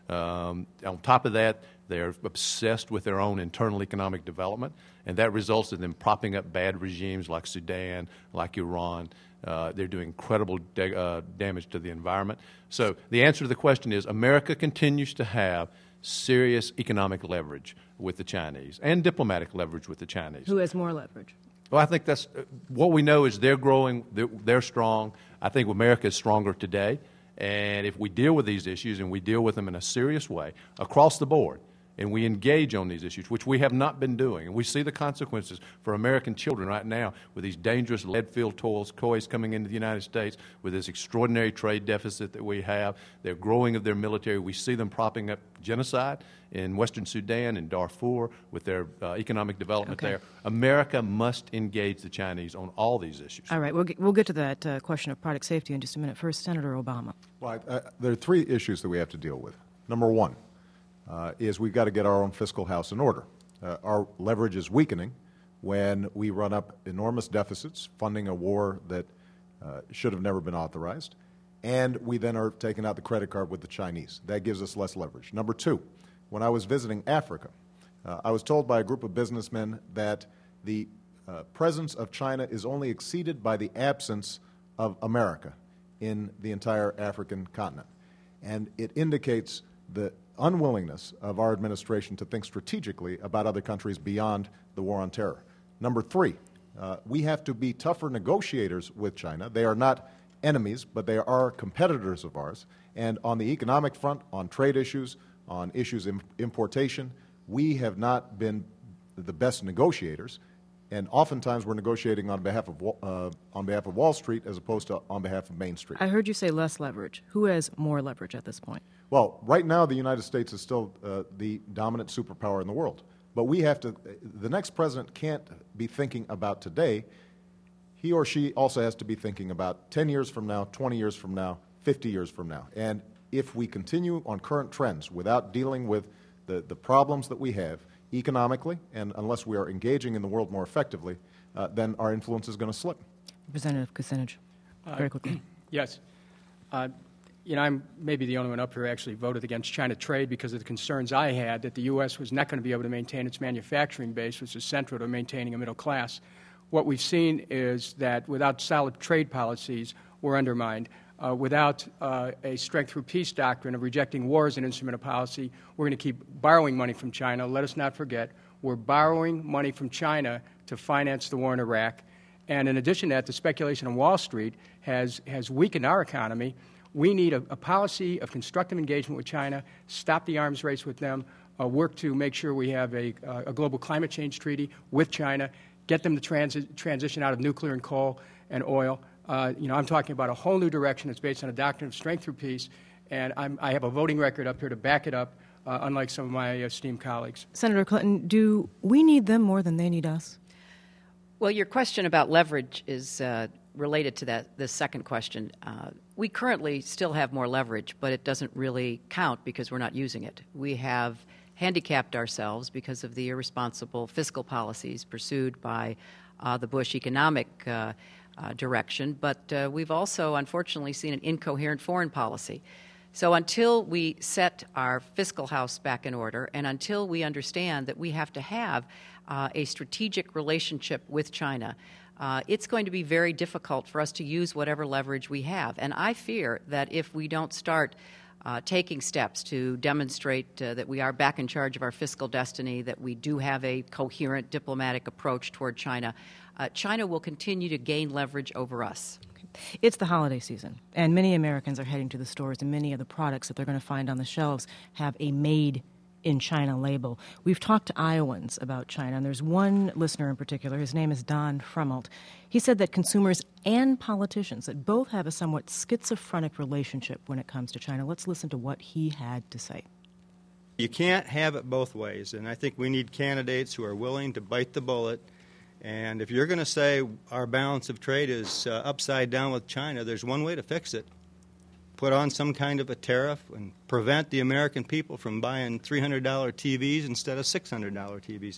Um, on top of that, they're obsessed with their own internal economic development, and that results in them propping up bad regimes like Sudan, like Iran. Uh, they're doing incredible da- uh, damage to the environment. So the answer to the question is America continues to have serious economic leverage with the Chinese and diplomatic leverage with the Chinese. Who has more leverage? Well, I think that's uh, what we know is they're growing, they're, they're strong. I think America is stronger today. And if we deal with these issues and we deal with them in a serious way across the board, and we engage on these issues, which we have not been doing, and we see the consequences for American children right now with these dangerous lead-filled toys, toys coming into the United States, with this extraordinary trade deficit that we have, their growing of their military. We see them propping up genocide in Western Sudan and Darfur with their uh, economic development Okay. there. America must engage the Chinese on all these issues. All right, we'll get, we'll get to that uh, question of product safety in just a minute. First, Senator Obama. Well, I, I, there are three issues that we have to deal with. Number one uh, is we've got to get our own fiscal house in order. Uh, our leverage is weakening when we run up enormous deficits, funding a war that uh, should have never been authorized, and we then are taking out the credit card with the Chinese. That gives us less leverage. Number two, when I was visiting Africa, uh, I was told by a group of businessmen that the uh, presence of China is only exceeded by the absence of America in the entire African continent. And it indicates the unwillingness of our administration to think strategically about other countries beyond the war on terror. Number three, uh, we have to be tougher negotiators with China. They are not enemies, but they are competitors of ours. And on the economic front, on trade issues, on issues of importation, we have not been the best negotiators. And oftentimes we're negotiating on behalf of uh, on behalf of Wall Street as opposed to on behalf of Main Street. I heard you say less leverage. Who has more leverage at this point? Well, right now the United States is still uh, the dominant superpower in the world. But we have to, the next president can't be thinking about today. He or she also has to be thinking about ten years from now, twenty years from now, fifty years from now. And if we continue on current trends without dealing with the, the problems that we have economically, and unless we are engaging in the world more effectively, uh, then our influence is going to slip. Representative Kucinich, very quickly. Yes. Uh, you know, I'm maybe the only one up here who actually voted against China trade because of the concerns I had that the U S was not going to be able to maintain its manufacturing base, which is central to maintaining a middle class. What we've seen is that without solid trade policies, we're undermined. Uh, without uh, a strength through peace doctrine of rejecting war as an instrument of policy, we're going to keep borrowing money from China. Let us not forget, we're borrowing money from China to finance the war in Iraq. And in addition to that, the speculation on Wall Street has, has weakened our economy. We need a, a policy of constructive engagement with China, stop the arms race with them, uh, work to make sure we have a, uh, a global climate change treaty with China, get them to transi- transition out of nuclear and coal and oil. Uh, you know, I'm talking about a whole new direction that's based on a doctrine of strength through peace, and I'm, I have a voting record up here to back it up, uh, unlike some of my esteemed colleagues. Senator Clinton, do we need them more than they need us? Well, your question about leverage is uh, related to that. The second question. Uh, we currently still have more leverage, but it doesn't really count because we're not using it. We have handicapped ourselves because of the irresponsible fiscal policies pursued by uh, the Bush economic uh, uh, direction, but uh, we've also, unfortunately, seen an incoherent foreign policy. So until we set our fiscal house back in order and until we understand that we have to have uh, a strategic relationship with China, uh, it's going to be very difficult for us to use whatever leverage we have. And I fear that if we don't start Uh, taking steps to demonstrate uh, that we are back in charge of our fiscal destiny, that we do have a coherent diplomatic approach toward China, uh, China will continue to gain leverage over us. Okay. It's the holiday season, and many Americans are heading to the stores, and many of the products that they're going to find on the shelves have a made in China label. We've talked to Iowans about China, and there's one listener in particular, his name is Don Fremmelt. He said that consumers and politicians, that both have a somewhat schizophrenic relationship when it comes to China. Let's listen to what he had to say. You can't have it both ways, and I think we need candidates who are willing to bite the bullet And if you're going to say our balance of trade is uh, upside down with China, there's one way to fix it. Put on some kind of a tariff and prevent the American people from buying three hundred dollar T Vs instead of six hundred dollar T Vs.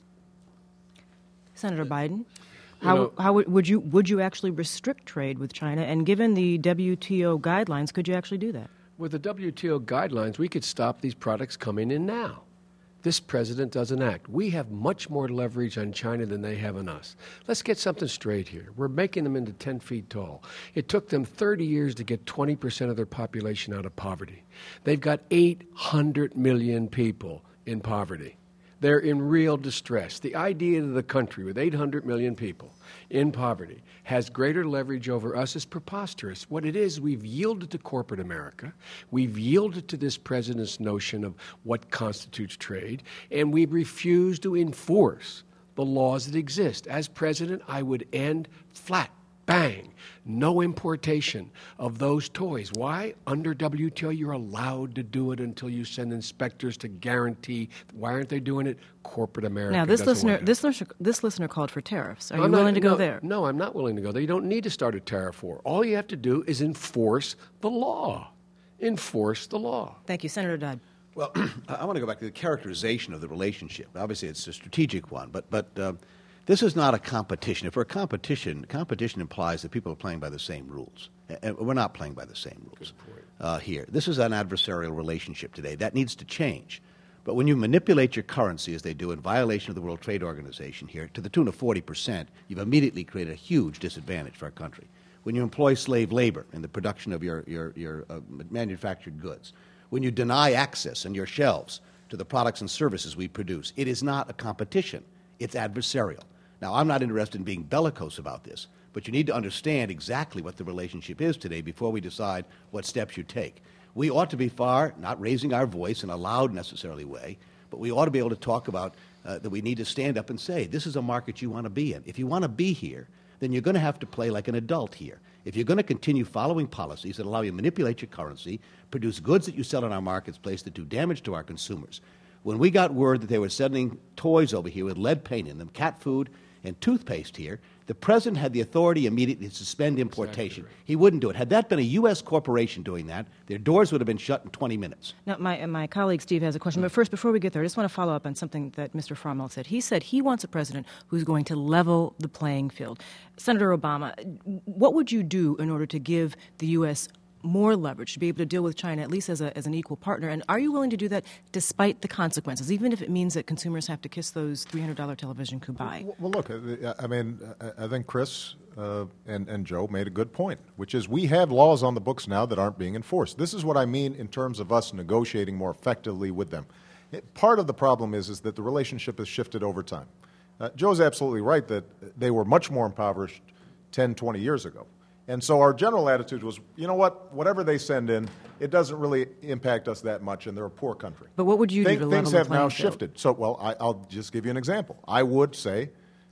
Senator Biden, You how, know- how would would you would you actually restrict trade with China? And given the W T O guidelines, could you actually do that? With the W T O guidelines, we could stop these products coming in now. This president doesn't act. We have much more leverage on China than they have on us. Let's get something straight here. We're making them into ten feet tall. It took them thirty years to get twenty percent of their population out of poverty. They've got eight hundred million people in poverty. They're in real distress. The idea that the country with eight hundred million people in poverty has greater leverage over us is preposterous. What it is, we've yielded to corporate America. We've yielded to this president's notion of what constitutes trade, and we refuse to enforce the laws that exist. As president, I would end flat, bang, no importation of those toys. Why? Under W T O, you're allowed to do it until you send inspectors to guarantee. Why aren't they doing it? Corporate America. Now, this doesn't listener, want it. this listener, this listener called for tariffs. Are I'm you not- willing to go no, there? No, I'm not willing to go there. You don't need to start a tariff war. All you have to do is enforce the law. Enforce the law. Thank you, Senator Dodd. Well, I want to go back to the characterization of the relationship. Obviously, it's a strategic one, but but uh, this is not a competition. If we're a competition, competition implies that people are playing by the same rules. And we're not playing by the same rules uh, here. This is an adversarial relationship today. That needs to change. But when you manipulate your currency, as they do in violation of the World Trade Organization here, to the tune of forty percent, you've immediately created a huge disadvantage for our country. When you employ slave labor in the production of your, your, your uh, manufactured goods, when you deny access on your shelves to the products and services we produce, it is not a competition. It's adversarial. Now, I'm not interested in being bellicose about this, but you need to understand exactly what the relationship is today before we decide what steps you take. We ought to be far, not raising our voice in a loud necessarily way, but we ought to be able to talk about uh, that we need to stand up and say, this is a market you want to be in. If you want to be here, then you're going to have to play like an adult here. If you're going to continue following policies that allow you to manipulate your currency, produce goods that you sell in our marketplace that do damage to our consumers. When we got word that they were sending toys over here with lead paint in them, cat food and toothpaste here, the president had the authority immediately to suspend importation. Exactly right. He wouldn't do it. Had that been a U S corporation doing that, their doors would have been shut in twenty minutes. Now, my, my colleague Steve has a question, but first, before we get there, I just want to follow up on something that Mister Fromwell said. He said he wants a president who's going to level the playing field. Senator Obama, what would you do in order to give the U S more leverage to be able to deal with China, at least as, a, as an equal partner? And are you willing to do that despite the consequences, even if it means that consumers have to kiss those three hundred dollar television Kubai? Well, look, I mean, I think Chris uh, and, and Joe made a good point, which is we have laws on the books now that aren't being enforced. This is what I mean in terms of us negotiating more effectively with them. It, part of the problem is, is that the relationship has shifted over time. Uh, Joe's absolutely right that they were much more impoverished ten, twenty years ago. And so our general attitude was, you know what, whatever they send in, it doesn't really impact us that much, and they're a poor country. But what would you Think, do to level Things the have now playing field? shifted. So, well, I, I'll just give you an example. I would say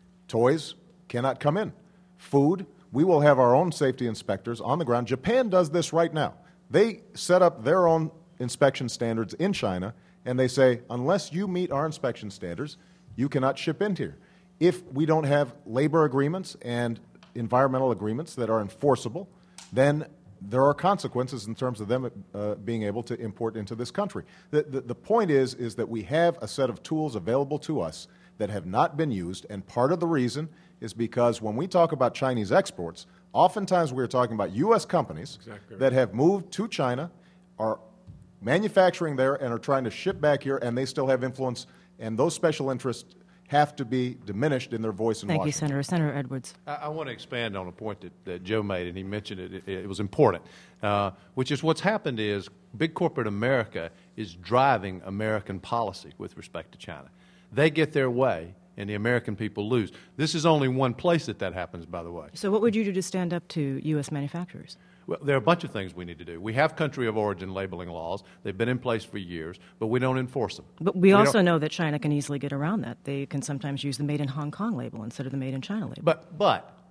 toys cannot come in. Food, we will have our own safety inspectors on the ground. Japan does this right now. They set up their own inspection standards in China, and they say, unless you meet our inspection standards, you cannot ship into here. If we don't have labor agreements and environmental agreements that are enforceable, then there are consequences in terms of them uh, being able to import into this country. The, the, the point is, is that we have a set of tools available to us that have not been used, and part of the reason is because when we talk about Chinese exports, oftentimes we're talking about U S companies Exactly right. that have moved to China, are manufacturing there, and are trying to ship back here, and they still have influence, and those special interests have to be diminished in their voice in Thank you, Washington. Senator. Senator Edwards. I, I want to expand on a point that, that Joe made, and he mentioned it. It, it was important, uh, which is what's happened is big corporate America is driving American policy with respect to China. They get their way, and the American people lose. This is only one place that that happens, by the way. So what would you do to stand up to U S manufacturers? Well, there are a bunch of things we need to do. We have country of origin labeling laws. They've been in place for years, but we don't enforce them. But we, We also don't- know that China can easily get around that. They can sometimes use the Made in Hong Kong label instead of the Made in China label. But, but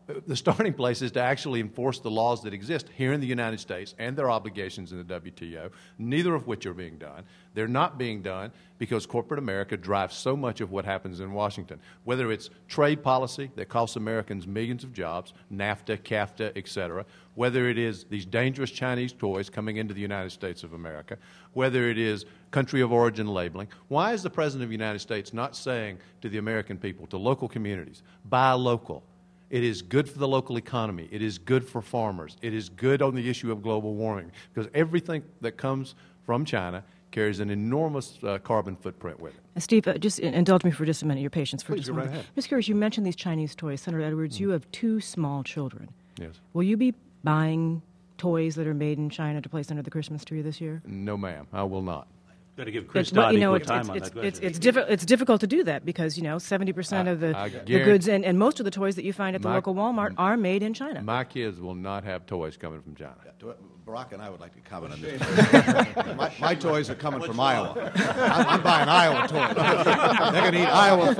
the starting place is to actually enforce the laws that exist here in the United States and their obligations in the W T O, neither of which are being done. They're not being done because corporate America drives so much of what happens in Washington, whether it's trade policy that costs Americans millions of jobs, NAFTA, CAFTA, et cetera, whether it is these dangerous Chinese toys coming into the United States of America, whether it is country of origin labeling. Why is the President of the United States not saying to the American people, to local communities, buy local? It is good for the local economy. It is good for farmers. It is good on the issue of global warming, because everything that comes from China carries an enormous uh, carbon footprint with it. Uh, Steve, uh, just indulge me for just a minute, your patience for Please, just go a right minute. ahead. I'm just curious, you mentioned these Chinese toys. Senator Edwards, mm. you have two small children. Yes. Will you be buying toys that are made in China to place under the Christmas tree this year? No, ma'am, I will not. Got to give Chris But, Dodd you know, equal it's, time it's, on it's, that question. it's, it's, diffi- it's difficult to do that because, you know, seventy percent I- of the, I the guarantee- goods and, and most of the toys that you find at the My- local Walmart are made in China. My kids will not have toys coming from China. Yeah, to- Barack and I would like to comment on this. my, my toys are coming from Iowa. I'm, I'm buying Iowa toys. They're going to eat Iowa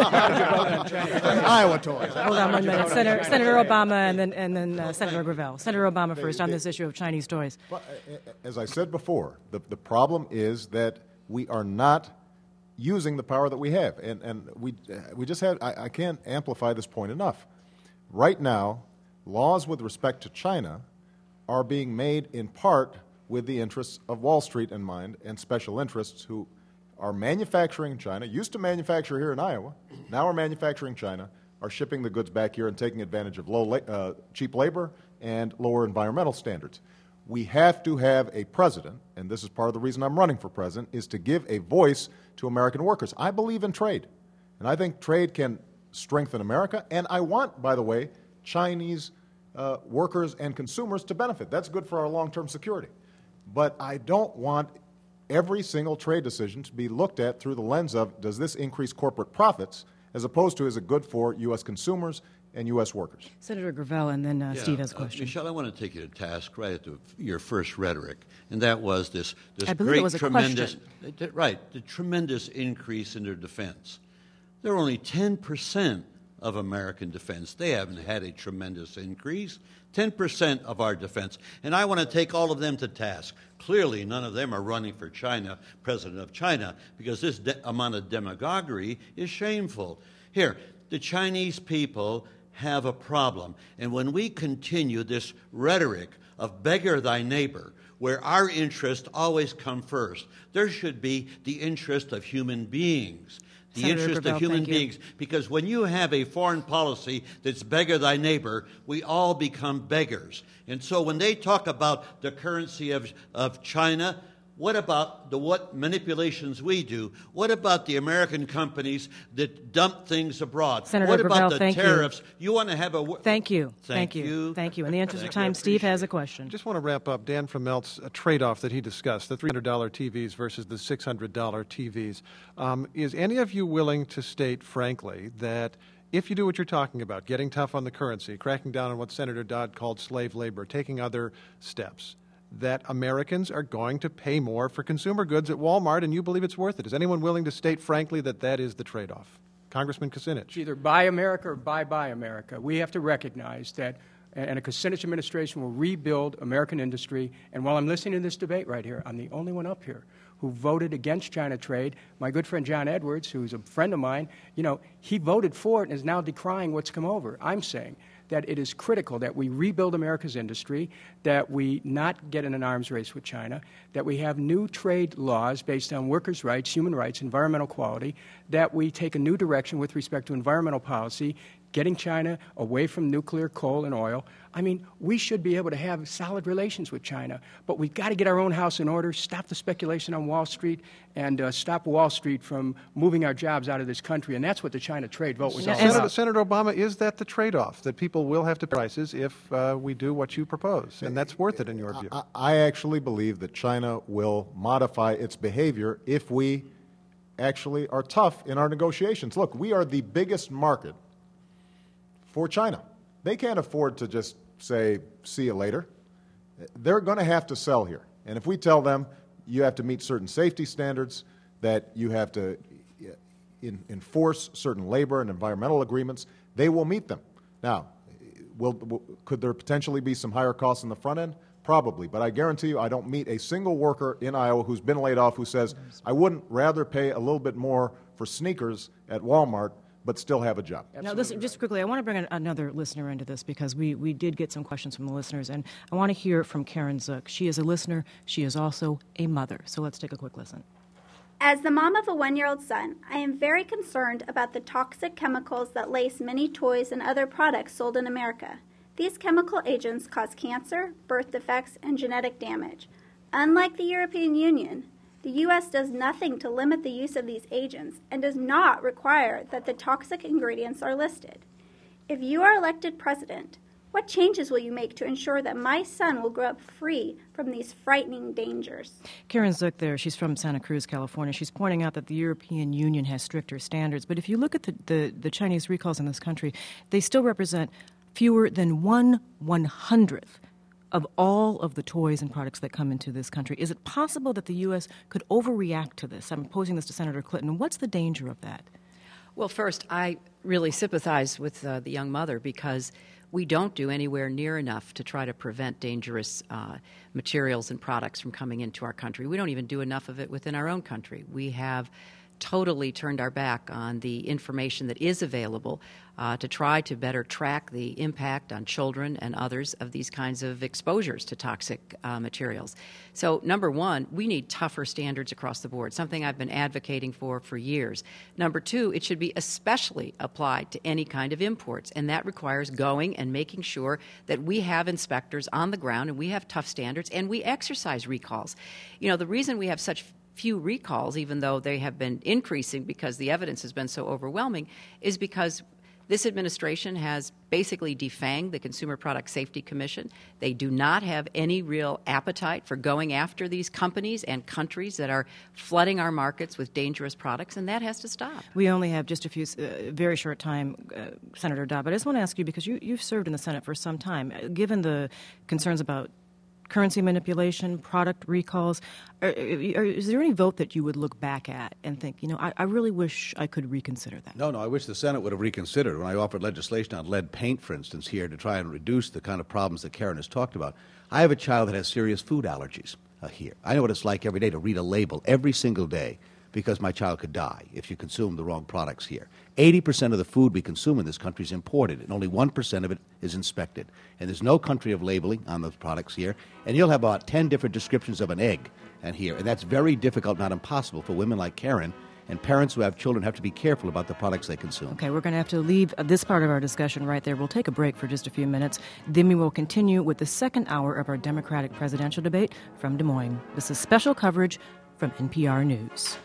food. Iowa toys. Hold on one minute. Senator, Senator Obama and then, and then uh, Senator Gravel. Senator Obama first on this issue of Chinese toys. But, uh, as I said before, the, the problem is that we are not using the power that we have. And, and we, uh, we just have, I, I can't amplify this point enough. Right now, laws with respect to China are being made in part with the interests of Wall Street in mind and special interests who are manufacturing in China, used to manufacture here in Iowa, now are manufacturing in China, are shipping the goods back here and taking advantage of low, la- uh, cheap labor and lower environmental standards. We have to have a president, and this is part of the reason I'm running for president, is to give a voice to American workers. I believe in trade, and I think trade can strengthen America, and I want, by the way, Chinese uh, workers and consumers to benefit. That's good for our long-term security. But I don't want every single trade decision to be looked at through the lens of, does this increase corporate profits, as opposed to, is it good for U S consumers and U S workers? Senator Gravel and then uh, Yeah, Steve has a uh, question. Michelle, I want to take you to task right at the, your first rhetoric, and that was this, this I believe great, it was a tremendous, question. uh, right, the tremendous increase in their defense. They're only ten percent of American defense. They haven't had a tremendous increase. ten percent of our defense. And I want to take all of them to task. Clearly, none of them are running for China, president of China, because this de- amount of demagoguery is shameful. Here, the Chinese people have a problem. And when we continue this rhetoric of beggar thy neighbor, where our interests always come first, there should be the interest of human beings. The Senator interest Gravel, of human thank you. beings. Because when you have a foreign policy that's beggar thy neighbor, we all become beggars. And so when they talk about the currency of, of China, what about the what manipulations we do? What about the American companies that dump things abroad? Senator what Gravel, about the thank you. tariffs? You. want to have a... w- Thank you. Thank, Thank you. you. Thank you. In the interest of Thank you. I time, Steve has a appreciate it. question. Just want to wrap up Dan from Melt's uh, trade-off that he discussed, the three hundred dollars T Vs versus the six hundred dollars T Vs. Um, is any of you willing to state frankly that if you do what you're talking about, getting tough on the currency, cracking down on what Senator Dodd called slave labor, taking other steps, that Americans are going to pay more for consumer goods at Walmart, and you believe it's worth it? Is anyone willing to state frankly that that is the trade-off? Congressman Kucinich. It's either buy America or buy buy America. We have to recognize that, and a Kucinich administration will rebuild American industry. And while I'm listening to this debate right here, I'm the only one up here who voted against China trade. My good friend John Edwards, who's a friend of mine, you know, he voted for it and is now decrying what's come over. I'm saying that it is critical that we rebuild America's industry, that we not get in an arms race with China, that we have new trade laws based on workers' rights, human rights, environmental quality, that we take a new direction with respect to environmental policy, getting China away from nuclear, coal, and oil. I mean, we should be able to have solid relations with China, but we've got to get our own house in order, stop the speculation on Wall Street, and uh, stop Wall Street from moving our jobs out of this country. And that's what the China trade vote was all Senator, about. Senator Obama, is that the trade-off, that people will have to pay prices if uh, we do what you propose? And that's worth it in your view? I, I actually believe that China will modify its behavior if we actually are tough in our negotiations. Look, we are the biggest market for China. They can't afford to just say, see you later. They're going to have to sell here. And if we tell them you have to meet certain safety standards, that you have to in, enforce certain labor and environmental agreements, they will meet them. Now, will, will, could there potentially be some higher costs in the front end? Probably, but I guarantee you I don't meet a single worker in Iowa who's been laid off who says, I wouldn't rather pay a little bit more for sneakers at Walmart but still have a job. Now, listen, just quickly, I want to bring an, another listener into this because we, we did get some questions from the listeners, and I want to hear from Karen Zook. She is a listener. She is also a mother. So let's take a quick listen. As the mom of a one-year-old son, I am very concerned about the toxic chemicals that lace many toys and other products sold in America. These chemical agents cause cancer, birth defects, and genetic damage. Unlike the European Union, the U S does nothing to limit the use of these agents and does not require that the toxic ingredients are listed. If you are elected president, what changes will you make to ensure that my son will grow up free from these frightening dangers? Karen Zook there, she's from Santa Cruz, California. She's pointing out that the European Union has stricter standards. But if you look at the, the, the Chinese recalls in this country, they still represent fewer than one one-hundredth of all of the toys and products that come into this country. Is it possible that the U S could overreact to this? I'm posing this to Senator Clinton. What's the danger of that? Well, first, I really sympathize with uh, the young mother because we don't do anywhere near enough to try to prevent dangerous uh, materials and products from coming into our country. We don't even do enough of it within our own country. We have totally turned our back on the information that is available uh, to try to better track the impact on children and others of these kinds of exposures to toxic uh, materials. So, number one, we need tougher standards across the board, something I've been advocating for for years. Number two, it should be especially applied to any kind of imports, and that requires going and making sure that we have inspectors on the ground and we have tough standards and we exercise recalls. You know, the reason we have such few recalls, even though they have been increasing because the evidence has been so overwhelming, is because this administration has basically defanged the Consumer Product Safety Commission. They do not have any real appetite for going after these companies and countries that are flooding our markets with dangerous products, and that has to stop. We only have just a few, uh, very short time, uh, Senator Dodd, but I just want to ask you, because you, you've served in the Senate for some time, given the concerns about currency manipulation, product recalls, are, are, is there any vote that you would look back at and think, you know, I, I really wish I could reconsider that? No, no, I wish the Senate would have reconsidered. When I offered legislation on lead paint, for instance, here to try and reduce the kind of problems that Karen has talked about. I have a child that has serious food allergies uh, here. I know what it's like every day to read a label every single day because my child could die if you consume the wrong products here. eighty percent of the food we consume in this country is imported, and only one percent of it is inspected. And there's no country of labeling on those products here. And you'll have about ten different descriptions of an egg and here. And that's very difficult, not impossible, for women like Karen. And parents who have children have to be careful about the products they consume. Okay, we're going to have to leave this part of our discussion right there. We'll take a break for just a few minutes. Then we will continue with the second hour of our Democratic presidential debate from Des Moines. This is special coverage from N P R News.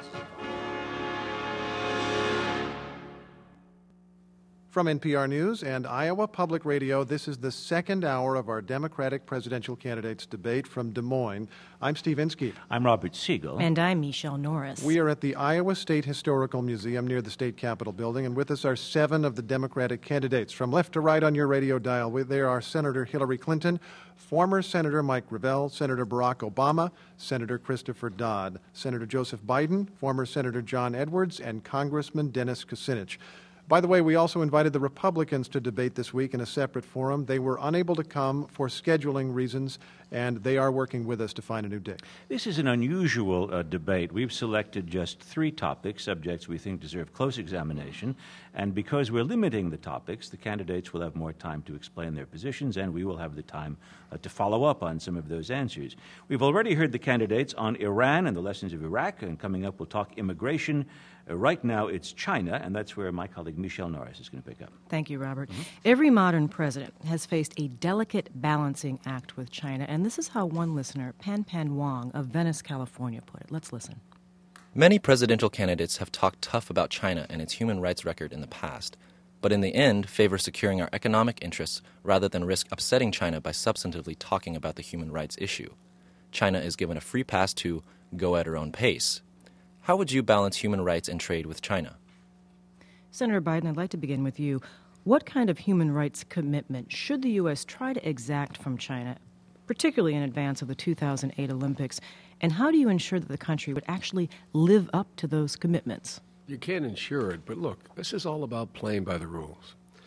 From N P R News and Iowa Public Radio, this is the second hour of our Democratic presidential candidates debate from Des Moines. I'm Steve Inskeep. I'm Robert Siegel. And I'm Michelle Norris. We are at the Iowa State Historical Museum near the State Capitol building, and with us are seven of the Democratic candidates. From left to right on your radio dial, there are Senator Hillary Clinton, former Senator Mike Gravel, Senator Barack Obama, Senator Christopher Dodd, Senator Joseph Biden, former Senator John Edwards, and Congressman Dennis Kucinich. By the way, we also invited the Republicans to debate this week in a separate forum. They were unable to come for scheduling reasons, and they are working with us to find a new date. This is an unusual uh, debate. We've selected just three topics, subjects we think deserve close examination, and because we're limiting the topics, the candidates will have more time to explain their positions, and we will have the time uh, to follow up on some of those answers. We've already heard the candidates on Iran and the lessons of Iraq, and coming up we'll talk immigration. Uh, right now it's China, and that's where my colleague Michelle Norris is going to pick up. Thank you, Robert. Mm-hmm. Every modern president has faced a delicate balancing act with China, and this is how one listener, Pan Pan Wong of Venice, California, put it. Let's listen. Many presidential candidates have talked tough about China and its human rights record in the past, but in the end favor securing our economic interests rather than risk upsetting China by substantively talking about the human rights issue. China is given a free pass to go at her own pace. How would you balance human rights and trade with China? Senator Biden, I'd like to begin with you. What kind of human rights commitment should the U S try to exact from China, particularly in advance of the two thousand eight Olympics, and how do you ensure that the country would actually live up to those commitments? You can't ensure it, but look, this is all about playing by the rules.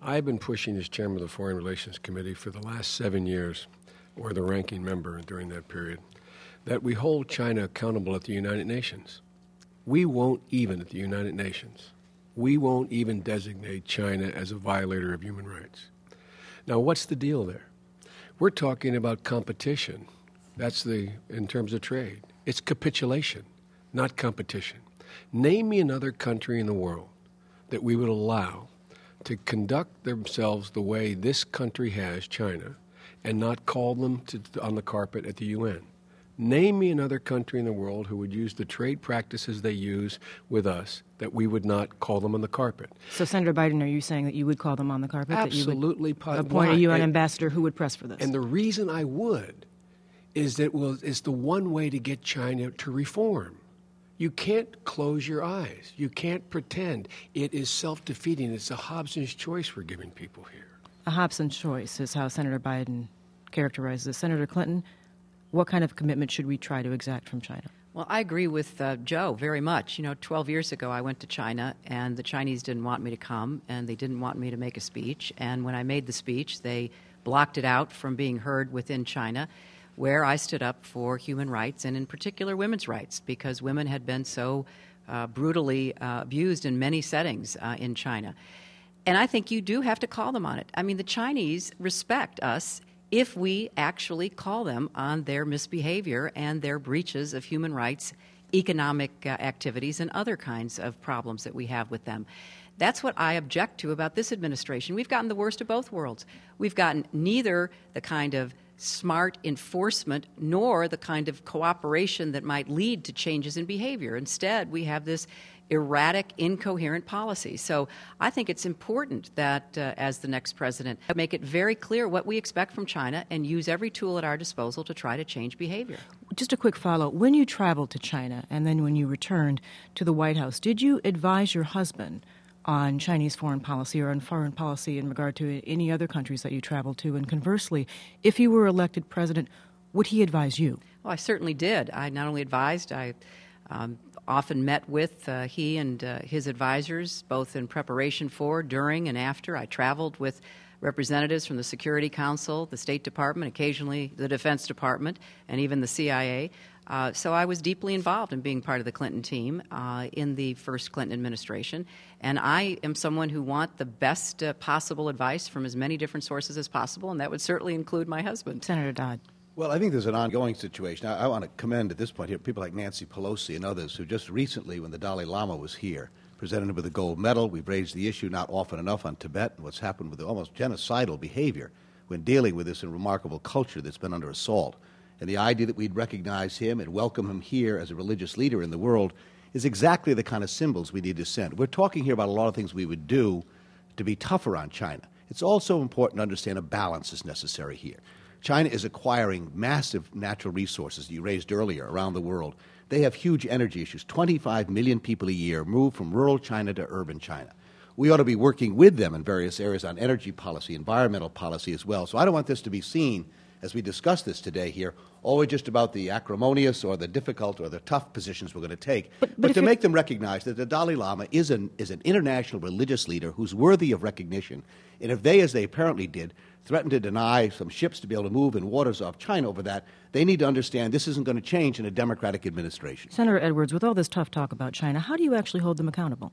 I've been pushing as chairman of the Foreign Relations Committee for the last seven years, or the ranking member during that period, that we hold China accountable at the United Nations. We won't even at the United Nations. We won't even designate China as a violator of human rights. Now, what's the deal there? We're talking about competition. That's the, in terms of trade. It's capitulation, not competition. Name me another country in the world that we would allow to conduct themselves the way this country has, China, and not call them to, on the carpet at the U N. Name me another country in the world who would use the trade practices they use with us that we would not call them on the carpet. So, Senator Biden, are you saying that you would call them on the carpet? Absolutely. That you would appoint a U N ambassador who would press for this? And the reason I would is that well, it's the one way to get China to reform. You can't close your eyes. You can't pretend. It is self-defeating. It's a Hobson's choice we're giving people here. A Hobson's choice is how Senator Biden characterizes it. Senator Clinton, what kind of commitment should we try to exact from China? Well, I agree with uh, Joe very much. You know, twelve years ago I went to China, and the Chinese didn't want me to come, and they didn't want me to make a speech. And when I made the speech, they blocked it out from being heard within China, where I stood up for human rights, and in particular women's rights, because women had been so uh, brutally uh, abused in many settings uh, in China. And I think you do have to call them on it. I mean, the Chinese respect us if we actually call them on their misbehavior and their breaches of human rights, economic uh, activities, and other kinds of problems that we have with them. That's what I object to about this administration. We've gotten the worst of both worlds. We've gotten neither the kind of smart enforcement nor the kind of cooperation that might lead to changes in behavior. Instead, we have this erratic, incoherent policy. So I think it's important that, uh, as the next president, make it very clear what we expect from China and use every tool at our disposal to try to change behavior. Just a quick follow. When you traveled to China and then when you returned to the White House, did you advise your husband on Chinese foreign policy or on foreign policy in regard to any other countries that you traveled to? And conversely, if you were elected president, would he advise you? Well, I certainly did. I not only advised, I um, often met with uh, he and uh, his advisors, both in preparation for, during, and after. I traveled with representatives from the Security Council, the State Department, occasionally the Defense Department, and even the C I A. Uh, so I was deeply involved in being part of the Clinton team uh, in the first Clinton administration. And I am someone who wants the best uh, possible advice from as many different sources as possible, and that would certainly include my husband. Senator Dodd. Well, I think there's an ongoing situation. I, I want to commend at this point here people like Nancy Pelosi and others who just recently, when the Dalai Lama was here, presented him with a gold medal. We've raised the issue not often enough on Tibet and what's happened with the almost genocidal behavior when dealing with this remarkable culture that's been under assault. And the idea that we'd recognize him and welcome him here as a religious leader in the world is exactly the kind of symbols we need to send. We're talking here about a lot of things we would do to be tougher on China. It's also important to understand a balance is necessary here. China is acquiring massive natural resources you raised earlier around the world. They have huge energy issues. twenty-five million people a year move from rural China to urban China. We ought to be working with them in various areas on energy policy, environmental policy as well. So I don't want this to be seen, as we discuss this today here, always just about the acrimonious or the difficult or the tough positions we're going to take, but, but, but to make them recognize that the Dalai Lama is an, is an international religious leader who's worthy of recognition. And if they, as they apparently did, threaten to deny some ships to be able to move in waters off China over that, they need to understand this isn't going to change in a Democratic administration. Senator Edwards, with all this tough talk about China, how do you actually hold them accountable?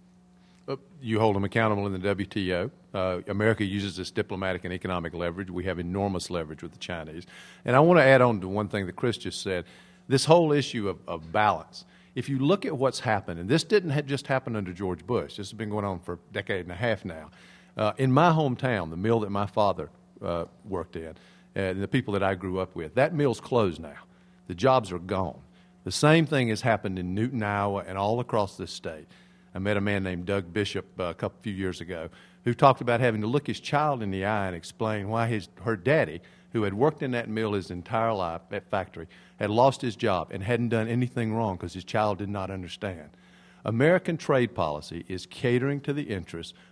You hold them accountable in the W T O. Uh, America uses this diplomatic and economic leverage. We have enormous leverage with the Chinese. And I want to add on to one thing that Chris just said, this whole issue of, of balance. If you look at what's happened, and this didn't ha- just happen under George Bush. This has been going on for a decade and a half now. Uh, in my hometown, the mill that my father uh, worked in, and the people that I grew up with, that mill's closed now. The jobs are gone. The same thing has happened in Newton, Iowa, and all across this state. I met a man named Doug Bishop uh, a couple few years ago who talked about having to look his child in the eye and explain why his her daddy, who had worked in that mill his entire life, that factory, had lost his job and hadn't done anything wrong because his child did not understand. American trade policy is catering to the interests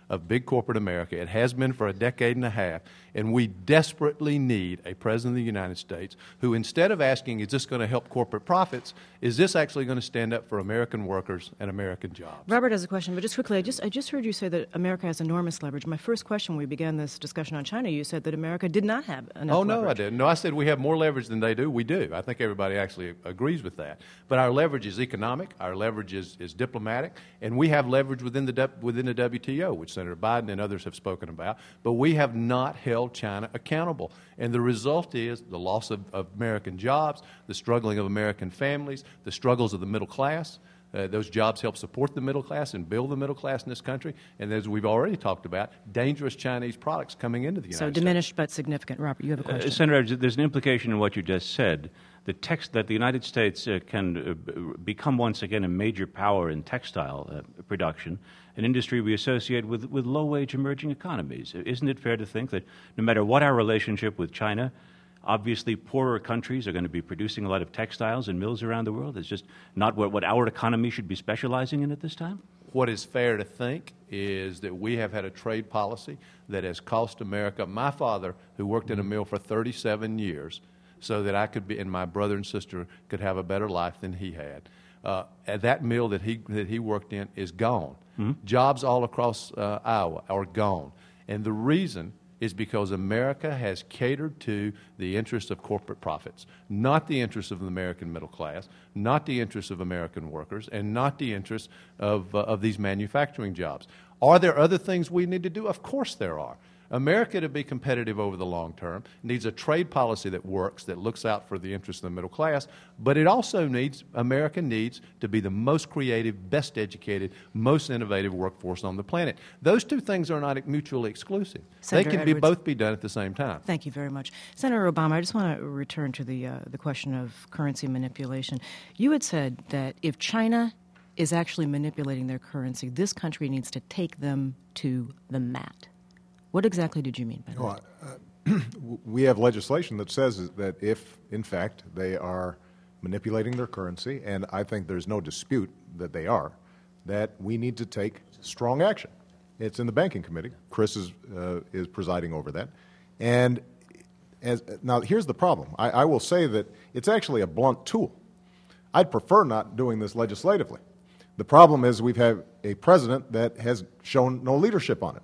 of big corporate America. It has been for a decade and a half, and we desperately need a President of the United States who, instead of asking, is this going to help corporate profits, is this actually going to stand up for American workers and American jobs? Robert has a question, but just quickly, I just I just heard you say that America has enormous leverage. My first question when we began this discussion on China, you said that America did not have enough Oh, no, leverage. I didn't. No, I said we have more leverage than they do. We do. I think everybody actually agrees with that. But our leverage is economic, our leverage is, is diplomatic, and we have leverage within the, within the W T O, which Senator Biden and others have spoken about. But we have not held China accountable. And the result is the loss of, of American jobs, the struggling of American families, the struggles of the middle class. Uh, those jobs help support the middle class and build the middle class in this country. And as we've already talked about, dangerous Chinese products coming into the United So States. diminished but significant. Robert, you have a question. Uh, Senator, there's an implication in what you just said. The text that the United States uh, can uh, b- become once again a major power in textile uh, production, an industry we associate with, with low-wage emerging economies. Isn't it fair to think that no matter what our relationship with China, obviously poorer countries are going to be producing a lot of textiles and mills around the world? It's just not what, what our economy should be specializing in at this time? What is fair to think is that we have had a trade policy that has cost America. My father, who worked in a mill for thirty-seven years, so that I could be, and my brother and sister could have a better life than he had. Uh, that mill that he that he worked in is gone. Mm-hmm. Jobs all across uh, Iowa are gone, and the reason is because America has catered to the interests of corporate profits, not the interests of the American middle class, not the interests of American workers, and not the interests of uh, of these manufacturing jobs. Are there other things we need to do? Of course there are. America, to be competitive over the long term, needs a trade policy that works, that looks out for the interests of the middle class, but it also needs, America needs to be the most creative, best educated, most innovative workforce on the planet. Those two things are not mutually exclusive. Senator they can be, Edwards. both be done at the same time. Thank you very much. Senator Obama, I just want to return to the, uh, the question of currency manipulation. You had said that if China is actually manipulating their currency, this country needs to take them to the mat. What exactly did you mean by that? Well, uh, we have legislation that says that if, in fact, they are manipulating their currency, and I think there's no dispute that they are, that we need to take strong action. It's in the Banking Committee. Chris is, uh, is presiding over that. And as, now, here's the problem. I, I will say that it's actually a blunt tool. I'd prefer not doing this legislatively. The problem is we've had a president that has shown no leadership on it.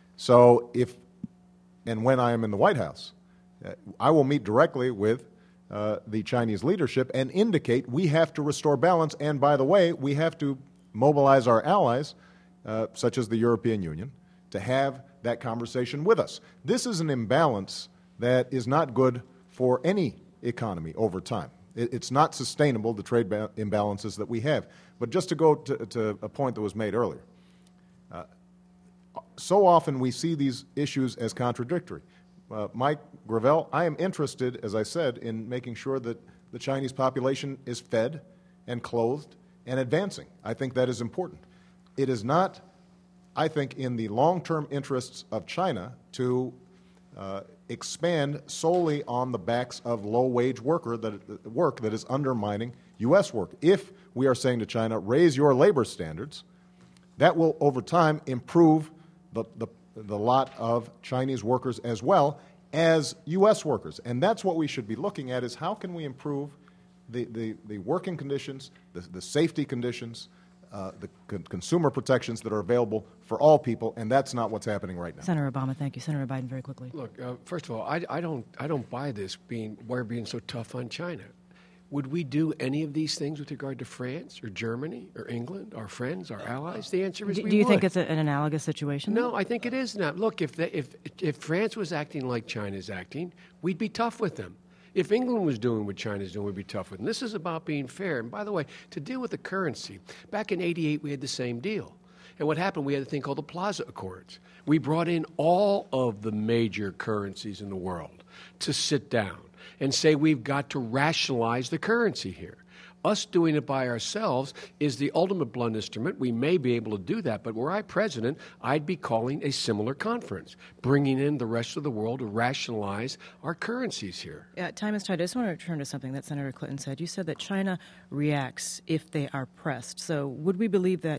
So if and when I am in the White House, uh, I will meet directly with uh, the Chinese leadership and indicate we have to restore balance. And by the way, we have to mobilize our allies, uh, such as the European Union, to have that conversation with us. This is an imbalance that is not good for any economy over time. It, it's not sustainable, the trade ba- imbalances that we have. But just to go to, to a point that was made earlier, uh, so often we see these issues as contradictory. Uh, Mike Gravel, I am interested, as I said, in making sure that the Chinese population is fed and clothed and advancing. I think that is important. It is not, I think, in the long-term interests of China to uh, expand solely on the backs of low-wage worker that, work that is undermining U S work. If we are saying to China, raise your labor standards, that will, over time, improve the, the, the lot of Chinese workers as well as U S workers. And that's what we should be looking at, is how can we improve the, the, the working conditions, the, the safety conditions, uh, the con- consumer protections that are available for all people, and that's not what's happening right now. Senator Obama, thank you. Senator Biden, very quickly. Look, uh, first of all, I, I, don't, I don't buy this being, we're being so tough on China. Would we do any of these things with regard to France or Germany or England, our friends, our allies? The answer is Do, we do you would. think it's a, an analogous situation? No, I think it is not. Look, if, they, if, if France was acting like China's acting, we'd be tough with them. If England was doing what China's doing, we'd be tough with them. This is about being fair. And by the way, to deal with the currency, back in eighty-eight we had the same deal. And what happened, we had a thing called the Plaza Accords. We brought in all of the major currencies in the world to sit down and say we've got to rationalize the currency here. Us doing it by ourselves is the ultimate blunt instrument. We may be able to do that, but were I president, I'd be calling a similar conference, bringing in the rest of the world to rationalize our currencies here. Yeah, time is tight. I just want to return to something that Senator Clinton said. You said that China reacts if they are pressed. So would we believe that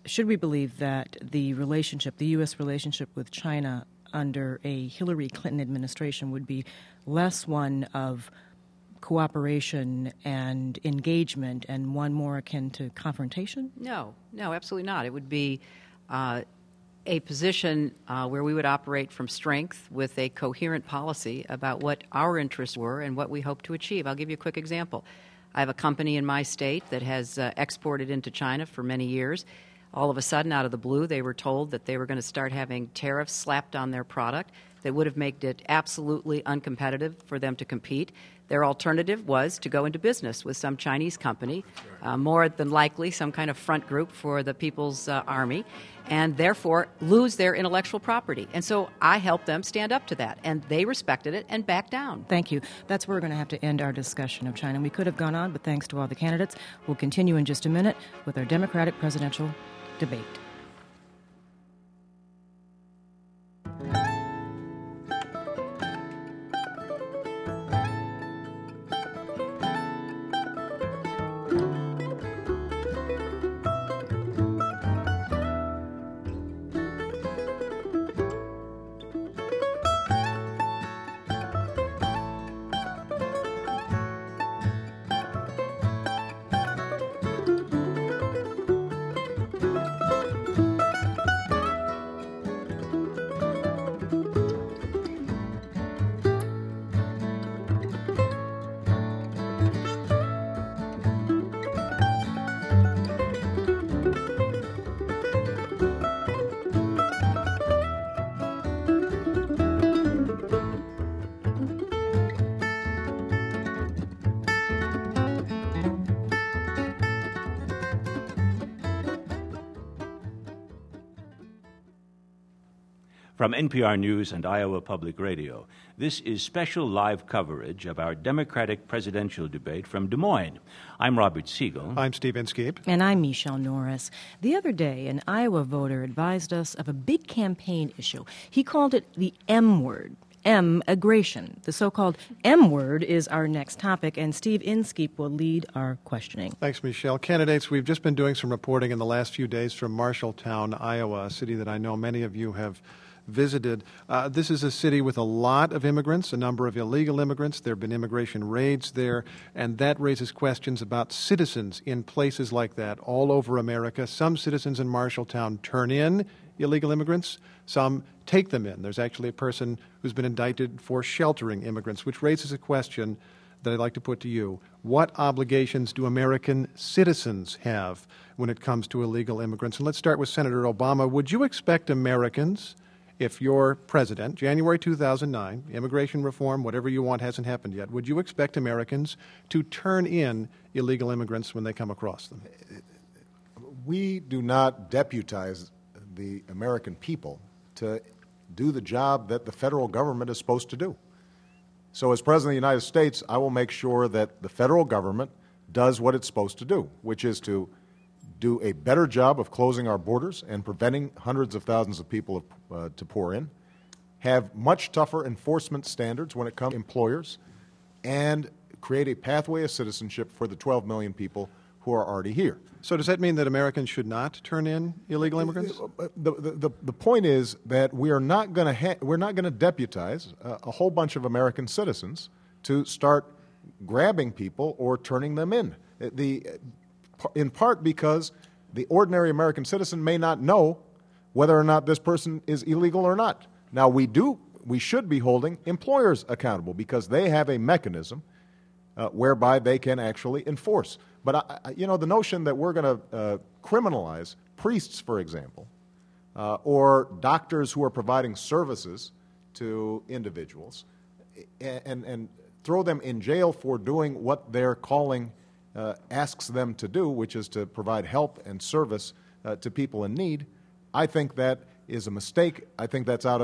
should we believe that the relationship, the U S relationship with China under a Hillary Clinton administration would be less one of cooperation and engagement and one more akin to confrontation? No, no, absolutely not. It would be uh, a position uh, where we would operate from strength with a coherent policy about what our interests were and what we hope to achieve. I'll give you a quick example. I have a company in my state that has uh, exported into China for many years. All of a sudden, out of the blue, they were told that they were going to start having tariffs slapped on their product that would have made it absolutely uncompetitive for them to compete. Their alternative was to go into business with some Chinese company, uh, more than likely some kind of front group for the People's uh, Army, and therefore lose their intellectual property. And so I helped them stand up to that, and they respected it and backed down. Thank you. That's where we're going to have to end our discussion of China. We could have gone on, but thanks to all the candidates. We'll continue in just a minute with our Democratic presidential debate. From N P R News and Iowa Public Radio, this is special live coverage of our Democratic presidential debate from Des Moines. I'm Robert Siegel. I'm Steve Inskeep. And I'm Michelle Norris. The other day, an Iowa voter advised us of a big campaign issue. He called it the M word. M-migration. The so-called M word is our next topic, and Steve Inskeep will lead our questioning. Thanks, Michelle. Candidates, we've just been doing some reporting in the last few days from Marshalltown, Iowa, a city that I know many of you have visited. Uh, this is a city with a lot of immigrants, a number of illegal immigrants. There have been immigration raids there, and that raises questions about citizens in places like that all over America. Some citizens in Marshalltown turn in illegal immigrants. Some take them in. There's actually a person who's been indicted for sheltering immigrants, which raises a question that I'd like to put to you. What obligations do American citizens have when it comes to illegal immigrants? And let's start with Senator Obama. Would you expect Americans, if you're president, January two thousand nine, immigration reform, whatever you want hasn't happened yet, would you expect Americans to turn in illegal immigrants when they come across them? We do not deputize the American people to do the job that the federal government is supposed to do. So as President of the United States, I will make sure that the federal government does what it's supposed to do, which is to do a better job of closing our borders and preventing hundreds of thousands of people uh, to pour in, have much tougher enforcement standards when it comes to employers, and create a pathway of citizenship for the twelve million people who are already here. So does that mean that Americans should not turn in illegal immigrants? The, the, the, the point is that we are not going to ha- we're not going to deputize a, a whole bunch of American citizens to start grabbing people or turning them in. The, in part because the ordinary American citizen may not know whether or not this person is illegal or not. Now, we do, we should be holding employers accountable because they have a mechanism uh, whereby they can actually enforce. But, I, you know, the notion that we're going to uh, criminalize priests, for example, uh, or doctors who are providing services to individuals and, and, and throw them in jail for doing what they're calling uh, asks them to do, which is to provide help and service uh, to people in need, I think that is a mistake. I think that's out of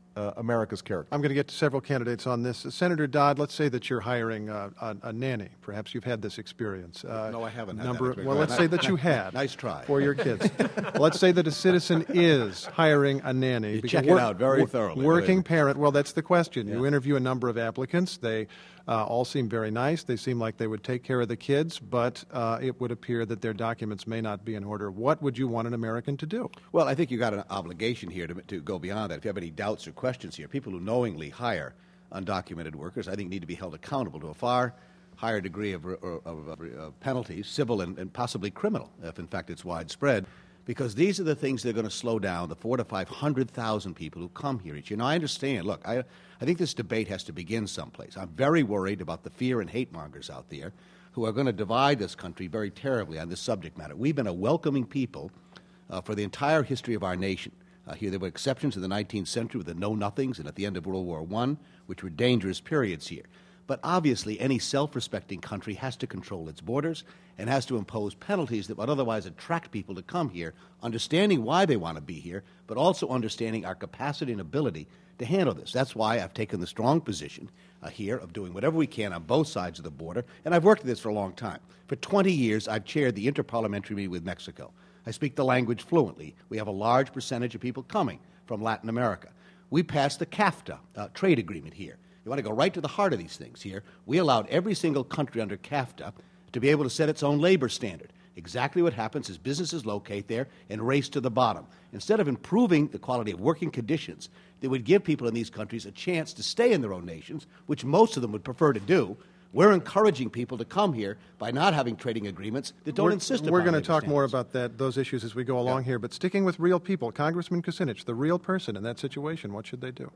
uh, America's character. I'm going to get to several candidates on this. Uh, Senator Dodd, let's say that you're hiring uh, a, a nanny. Perhaps you've had this experience. Uh, no, I haven't had number, that. Well, let's say that you had. Nice try. For your kids. Well, let's say that a citizen is hiring a nanny. You check it out very thoroughly. Working parent, well, that's the question. Yeah. You interview a number of applicants. They uh, all seem very nice. They seem like they would take care of the kids, but uh, it would appear that their documents may not be in order. What would you want an American to do? Well, I think you've got an obligation here to, to go beyond that. If you have any doubts or questions here, people who knowingly hire undocumented workers, I think, need to be held accountable to a far higher degree of, of, of, of penalties, civil and, and possibly criminal, if in fact it's widespread, because these are the things that are going to slow down the four to five hundred thousand people who come here each year. Now, I understand. Look, I, I think this debate has to begin someplace. I'm very worried about the fear and hate mongers out there who are going to divide this country very terribly on this subject matter. We've been a welcoming people uh, for the entire history of our nation. Uh, here there were exceptions in the nineteenth century with the Know-Nothings and at the end of World War One, which were dangerous periods here. But obviously, any self-respecting country has to control its borders and has to impose penalties that would otherwise attract people to come here, understanding why they want to be here, but also understanding our capacity and ability to handle this. That's why I've taken the strong position uh, here of doing whatever we can on both sides of the border, and I've worked at this for a long time. For twenty years, I've chaired the interparliamentary meeting with Mexico. I speak the language fluently. We have a large percentage of people coming from Latin America. We passed the CAFTA uh, trade agreement here. You want to go right to the heart of these things here. We allowed every single country under CAFTA to be able to set its own labor standard. Exactly what happens is businesses locate there and race to the bottom. Instead of improving the quality of working conditions that would give people in these countries a chance to stay in their own nations, which most of them would prefer to do, we're encouraging people to come here by not having trading agreements that don't we're, insist upon We're going to talk standards. more about that, those issues as we go along yeah. here, but sticking with real people, Congressman Kucinich, the real person in that situation, what should they do?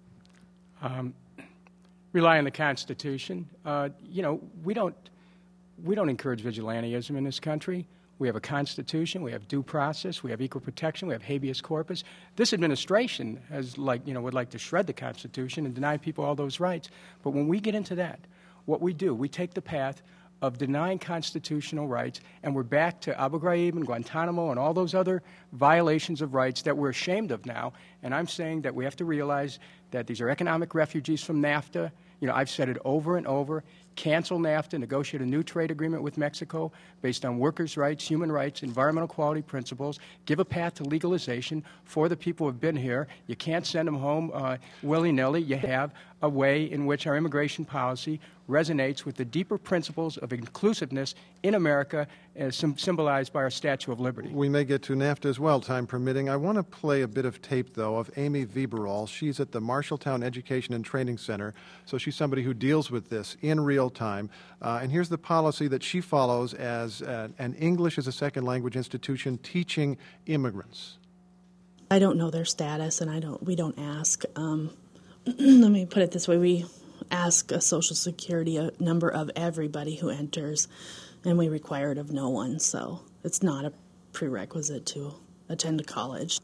Um, rely on the Constitution. Uh, you know, we don't we don't encourage vigilantism in this country. We have a Constitution. We have due process. We have equal protection. We have habeas corpus. This administration has, like, you know, would like to shred the Constitution and deny people all those rights. But when we get into that, what we do, we take the path of denying constitutional rights, and we're back to Abu Ghraib and Guantanamo and all those other violations of rights that we're ashamed of now. And I'm saying that we have to realize that these are economic refugees from NAFTA. You know, I've said it over and over. Cancel NAFTA, negotiate a new trade agreement with Mexico based on workers' rights, human rights, environmental quality principles. Give a path to legalization for the people who have been here. You can't send them home uh, willy-nilly. You have a way in which our immigration policy resonates with the deeper principles of inclusiveness in America, as symbolized by our Statue of Liberty. We may get to NAFTA as well, time permitting. I want to play a bit of tape, though, of Amy Viberall. She's at the Marshalltown Education and Training Center, so she's somebody who deals with this in real time. Uh, and here's the policy that she follows as uh, an English as a second language institution teaching immigrants. I don't know their status, and I don't. we don't ask. Um, let me put it this way. We ask a Social Security number of everybody who enters, and we require it of no one, so it's not a prerequisite to attend a college.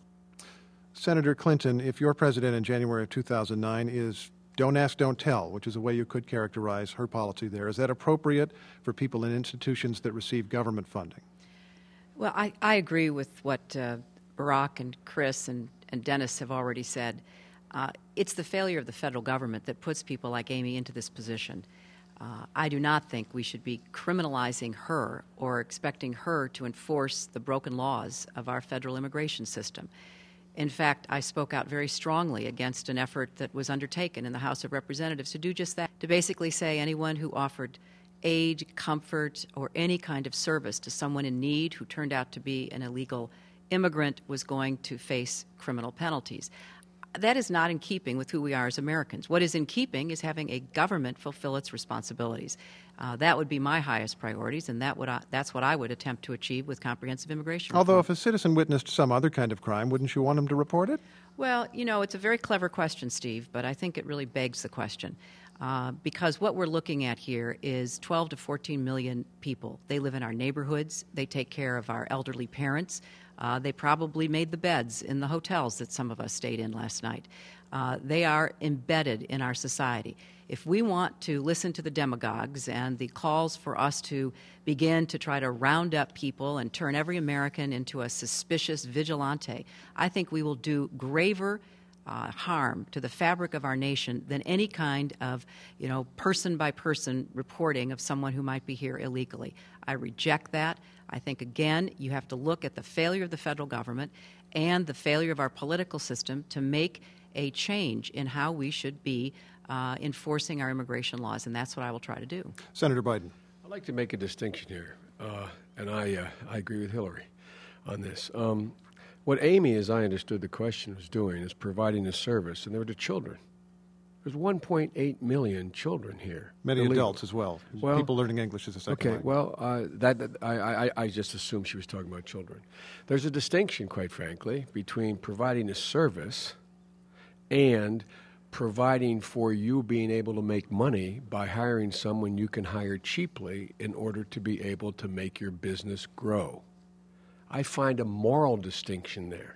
Senator Clinton, if your president in January of two thousand nine is don't ask, don't tell, which is a way you could characterize her policy there, is that appropriate for people in institutions that receive government funding? Well, I, I agree with what uh, Barack and Chris and, and Dennis have already said. Uh, it's the failure of the federal government that puts people like Amy into this position. Uh, I do not think we should be criminalizing her or expecting her to enforce the broken laws of our federal immigration system. In fact, I spoke out very strongly against an effort that was undertaken in the House of Representatives to do just that, to basically say anyone who offered aid, comfort, or any kind of service to someone in need who turned out to be an illegal immigrant was going to face criminal penalties. That is not in keeping with who we are as Americans. What is in keeping is having a government fulfill its responsibilities. Uh, that would be my highest priorities, and that would I, that's what I would attempt to achieve with comprehensive immigration reform. Although if a citizen witnessed some other kind of crime, wouldn't you want him to report it? Well, you know, it's a very clever question, Steve, but I think it really begs the question. Uh, because what we're looking at here is twelve to fourteen million people. They live in our neighborhoods. They take care of our elderly parents. Uh, they probably made the beds in the hotels that some of us stayed in last night. Uh, they are embedded in our society. If we want to listen to the demagogues and the calls for us to begin to try to round up people and turn every American into a suspicious vigilante, I think we will do graver uh, harm to the fabric of our nation than any kind of, you know, person-by-person reporting of someone who might be here illegally. I reject that. I think, again, you have to look at the failure of the federal government and the failure of our political system to make a change in how we should be uh, enforcing our immigration laws, and that's what I will try to do. Senator Biden. I'd like to make a distinction here, uh, and I, uh, I agree with Hillary on this. Um, what Amy, as I understood the question, was doing is providing a service, and they were to children. There's one point eight million children here. Many illegal. adults as well. well. People learning English as a second okay, language. well, uh, that, that I, I, I just assumed she was talking about children. There's a distinction, quite frankly, between providing a service and providing for you being able to make money by hiring someone you can hire cheaply in order to be able to make your business grow. I find a moral distinction there,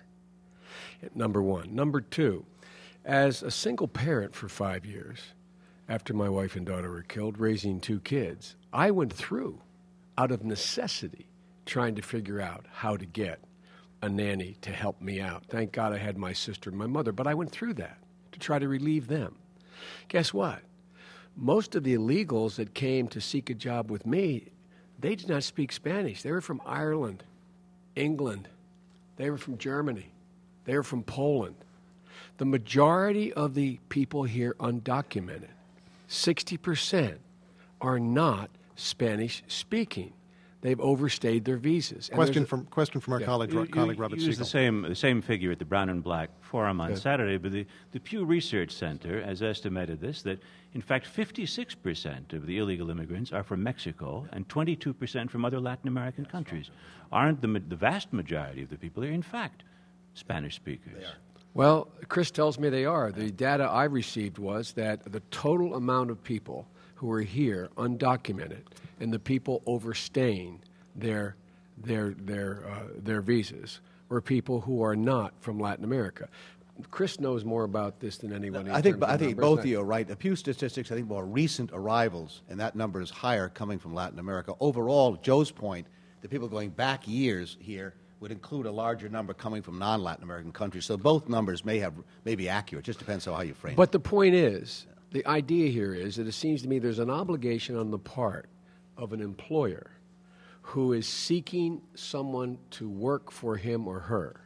number one. Number two, as a single parent for five years, after my wife and daughter were killed, raising two kids, I went through, out of necessity, trying to figure out how to get a nanny to help me out. Thank God I had my sister and my mother, but I went through that to try to relieve them. Guess what? Most of the illegals that came to seek a job with me, they did not speak Spanish. They were from Ireland, England. They were from Germany. They were from Poland. The majority of the people here undocumented, sixty percent, are not Spanish speaking. They've overstayed their visas. And question a, from question from our yeah. colleague, You, colleague you Robert used Siegel. the same the same figure at the Brown and Black Forum on Yeah. Saturday, but the, the Pew Research Center has estimated this, that in fact fifty-six percent of the illegal immigrants are from Mexico and twenty-two percent from other Latin American countries. Aren't the, the vast majority of the people here, in fact, Spanish speakers? They are. Well, Chris tells me they are. The data I received was that the total amount of people who are here undocumented and the people overstaying their their their uh, their visas were people who are not from Latin America. Chris knows more about this than anyone. I think I think both of you are right. The Pew statistics, I think, more recent arrivals, and that number is higher coming from Latin America. Overall, Joe's point, the people going back years here would include a larger number coming from non-Latin American countries. So both numbers may have may be accurate. Just depends on how you frame it. But the point is, the idea here is that it seems to me there's an obligation on the part of an employer who is seeking someone to work for him or her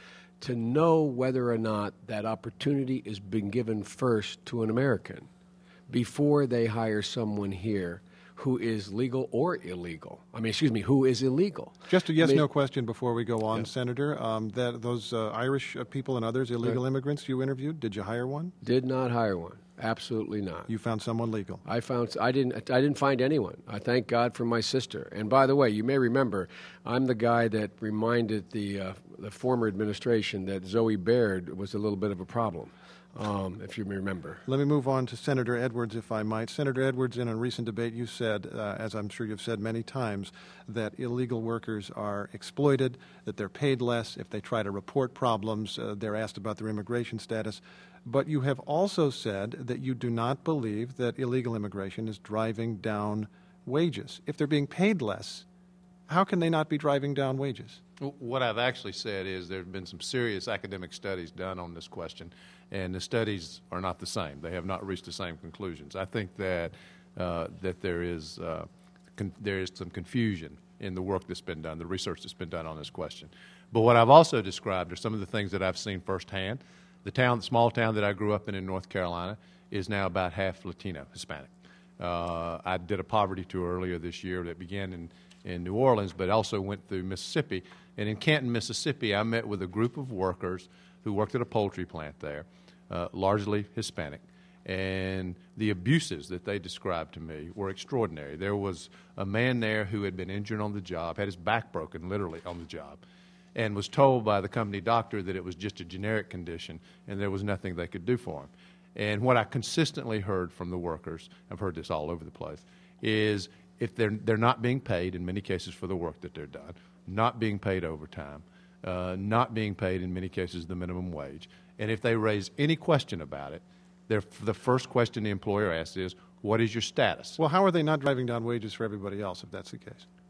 to know whether or not that opportunity has been given first to an American before they hire someone here who is legal or illegal. I mean, excuse me, who is illegal. Just a yes-no I mean, question before we go on, yeah. Senator. Um, that those uh, Irish uh, people and others, illegal Right. immigrants you interviewed, did you hire one? Did not hire one. Absolutely not. You found someone legal. I found I didn't I didn't find anyone. I thank God for my sister. And by the way, you may remember I'm the guy that reminded the uh, the former administration that Zoe Baird was a little bit of a problem. Um, if you remember. Let me move on to Senator Edwards, if I might. Senator Edwards, in a recent debate, you said, uh, as I'm sure you've said many times, that illegal workers are exploited, that they're paid less. If they try to report problems, uh, they're asked about their immigration status. But you have also said that you do not believe that illegal immigration is driving down wages. If they're being paid less, how can they not be driving down wages? What I've actually said is there have been some serious academic studies done on this question, and the studies are not the same. They have not reached the same conclusions. I think that uh, that there is uh, con- there is some confusion in the work that's been done, the research that's been done on this question. But what I've also described are some of the things that I've seen firsthand. The town, the small town that I grew up in in North Carolina, is now about half Latino, Hispanic. Uh, I did a poverty tour earlier this year that began in, in New Orleans, but also went through Mississippi. And in Canton, Mississippi, I met with a group of workers who worked at a poultry plant there, uh, largely Hispanic. And the abuses that they described to me were extraordinary. There was a man there who had been injured on the job, had his back broken literally on the job, and was told by the company doctor that it was just a generic condition and there was nothing they could do for him. And what I consistently heard from the workers, I've heard this all over the place, is if they're, they're not being paid in many cases for the work that they're done, not being paid overtime, uh, not being paid in many cases the minimum wage, and if they raise any question about it, they're, the first question the employer asks is, what is your status? Well, how are they not driving down wages for everybody else if that's the case?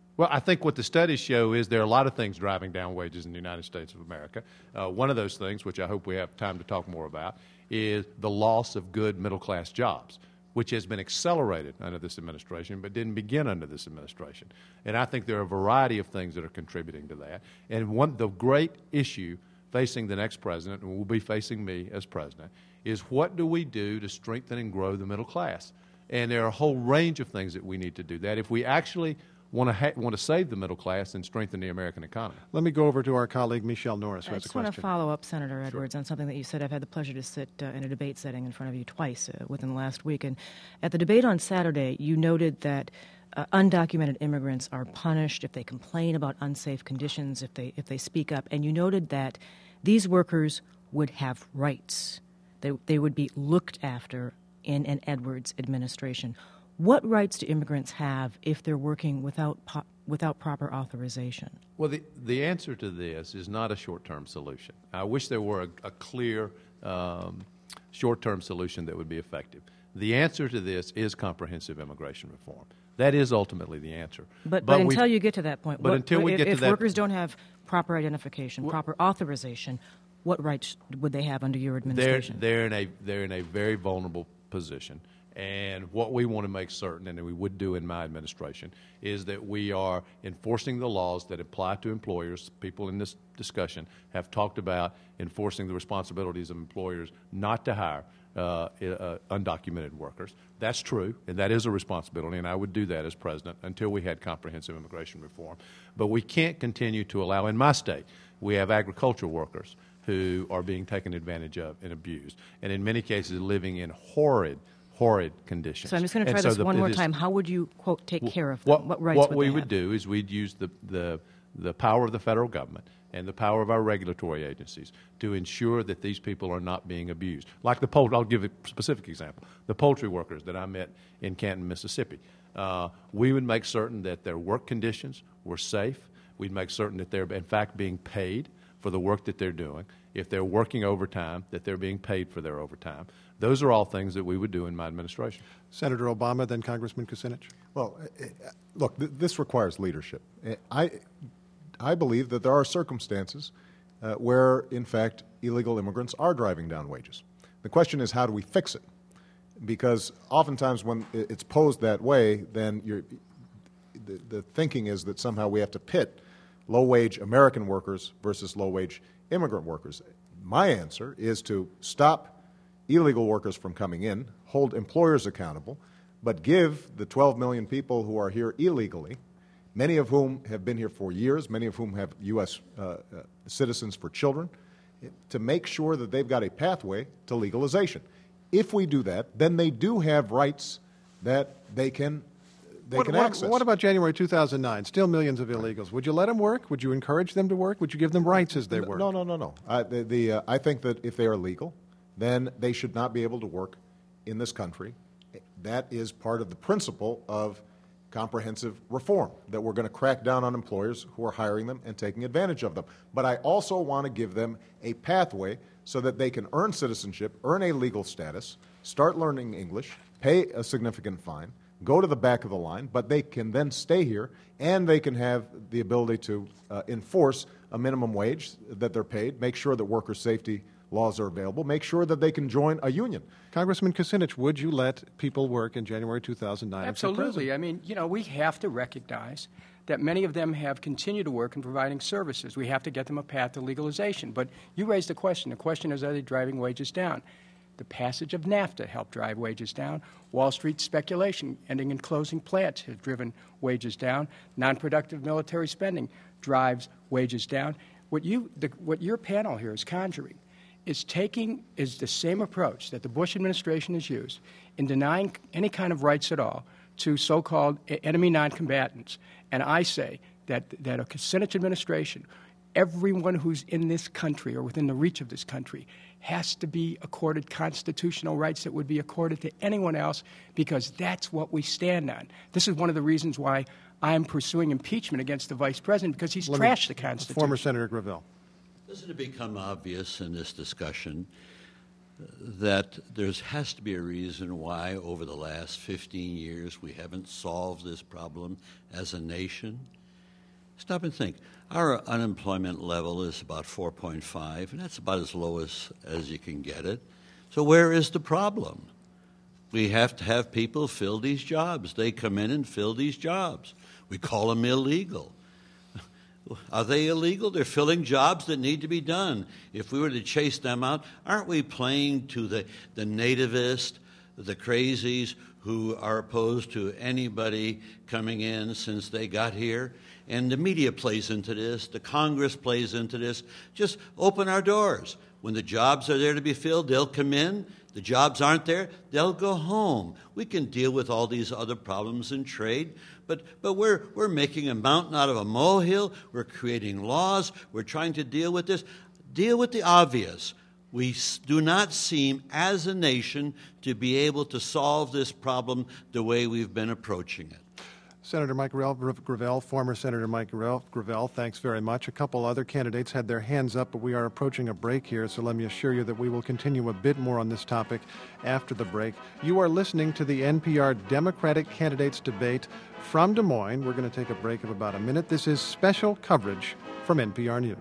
Well, I think what the studies show is there are a lot of things driving down wages in the United States of America. Uh, one of those things, which I hope we have time to talk more about, is the loss of good middle-class jobs, which has been accelerated under this administration but didn't begin under this administration. And I think there are a variety of things that are contributing to that. And one, the great issue facing the next president, and will be facing me as president, is what do we do to strengthen and grow the middle class? And there are a whole range of things that we need to do that. If we actually want to ha- want to save the middle class and strengthen the American economy. Let me go over to our colleague Michelle Norris, who I has a just want question. to follow up, Senator Edwards, on something that you said. I've had the pleasure to sit uh, in a debate setting in front of you twice uh, within the last week. And at the debate on Saturday, you noted that uh, undocumented immigrants are punished if they complain about unsafe conditions, if they if they speak up. And you noted that these workers would have rights. They, they would be looked after in an Edwards administration. What rights do immigrants have if they're working without po- without proper authorization? Well, the, the answer to this is not a short-term solution. I wish there were a, a clear um, short-term solution that would be effective. The answer to this is comprehensive immigration reform. That is ultimately the answer. But, but, but until you get to that point, but what, until we if, get to if that, workers don't have proper identification, well, proper authorization, what rights would they have under your administration? They're, they're in a they're in a very vulnerable position. And what we want to make certain, and we would do in my administration, is that we are enforcing the laws that apply to employers. People in this discussion have talked about enforcing the responsibilities of employers not to hire uh, uh, undocumented workers. That's true, and that is a responsibility, and I would do that as president until we had comprehensive immigration reform. But we can't continue to allow, in my state, we have agricultural workers who are being taken advantage of and abused, and in many cases living in horrid horrid conditions. So I'm just going to try and this so the, one more is, time. How would you, quote, take care of them? What, what rights what would we they would have? do is we'd use the, the, the power of the federal government and the power of our regulatory agencies to ensure that these people are not being abused. Like the poultry, I'll give a specific example. The poultry workers that I met in Canton, Mississippi. Uh, we would make certain that their work conditions were safe. We'd make certain that they're, in fact, being paid for the work that they're doing. If they're working overtime, that they're being paid for their overtime. Those are all things that we would do in my administration. Senator Obama, then Congressman Kucinich. Well, look, th- this requires leadership. I, I believe that there are circumstances uh, where, in fact, illegal immigrants are driving down wages. The question is, how do we fix it? Because oftentimes when it's posed that way, then you're, the, the thinking is that somehow we have to pit low-wage American workers versus low-wage immigrant workers. My answer is to stop illegal workers from coming in, hold employers accountable, but give the twelve million people who are here illegally, many of whom have been here for years, many of whom have U S uh, uh, citizens for children, to make sure that they've got a pathway to legalization. If we do that, then they do have rights that they can they what, can what, access. What about January two thousand nine? Still millions of illegals. Would you let them work? Would you encourage them to work? Would you give them rights as they work? No, no, no, no. I, the, the, uh, I think that if they are legal, then they should not be able to work in this country. That is part of the principle of comprehensive reform, that we're going to crack down on employers who are hiring them and taking advantage of them. But I also want to give them a pathway so that they can earn citizenship, earn a legal status, start learning English, pay a significant fine, go to the back of the line, but they can then stay here and they can have the ability to uh, enforce a minimum wage that they're paid, make sure that worker safety laws are available, make sure that they can join a union. Congressman Kucinich, would you let people work in January two thousand nine? Absolutely. I mean, you know, we have to recognize that many of them have continued to work in providing services. We have to get them a path to legalization. But you raised a question. The question is, are they driving wages down? The passage of NAFTA helped drive wages down. Wall Street speculation ending in closing plants has driven wages down. Non-productive military spending drives wages down. What you, the, what your panel here is conjuring is taking is the same approach that the Bush administration has used in denying any kind of rights at all to so-called enemy non-combatants. And I say that, that a Kucinich administration, everyone who's in this country or within the reach of this country has to be accorded constitutional rights that would be accorded to anyone else, because that's what we stand on. This is one of the reasons why I'm pursuing impeachment against the vice president, because he's Let trashed me, the Constitution. Former Senator Gravel. Doesn't it become obvious in this discussion that there has to be a reason why over the last fifteen years we haven't solved this problem as a nation? Stop and think. Our unemployment level is about four point five, and that's about as low as, as you can get it. So where is the problem? We have to have people fill these jobs. They come in and fill these jobs. We call them illegal. Are they illegal? They're filling jobs that need to be done. If we were to chase them out, aren't we playing to the, the nativists, the crazies who are opposed to anybody coming in since they got here? And the media plays into this. The Congress plays into this. Just open our doors. When the jobs are there to be filled, they'll come in. The jobs aren't there, they'll go home. We can deal with all these other problems in trade, but, but we're, we're making a mountain out of a molehill. We're creating laws. We're trying to deal with this. Deal with the obvious. We do not seem, as a nation, to be able to solve this problem the way we've been approaching it. Senator Mike Gravel, former Senator Mike Gravel, thanks very much. A couple other candidates had their hands up, but we are approaching a break here, so let me assure you that we will continue a bit more on this topic after the break. You are listening to the N P R Democratic Candidates Debate from Des Moines. We're going to take a break of about a minute. This is special coverage from N P R News.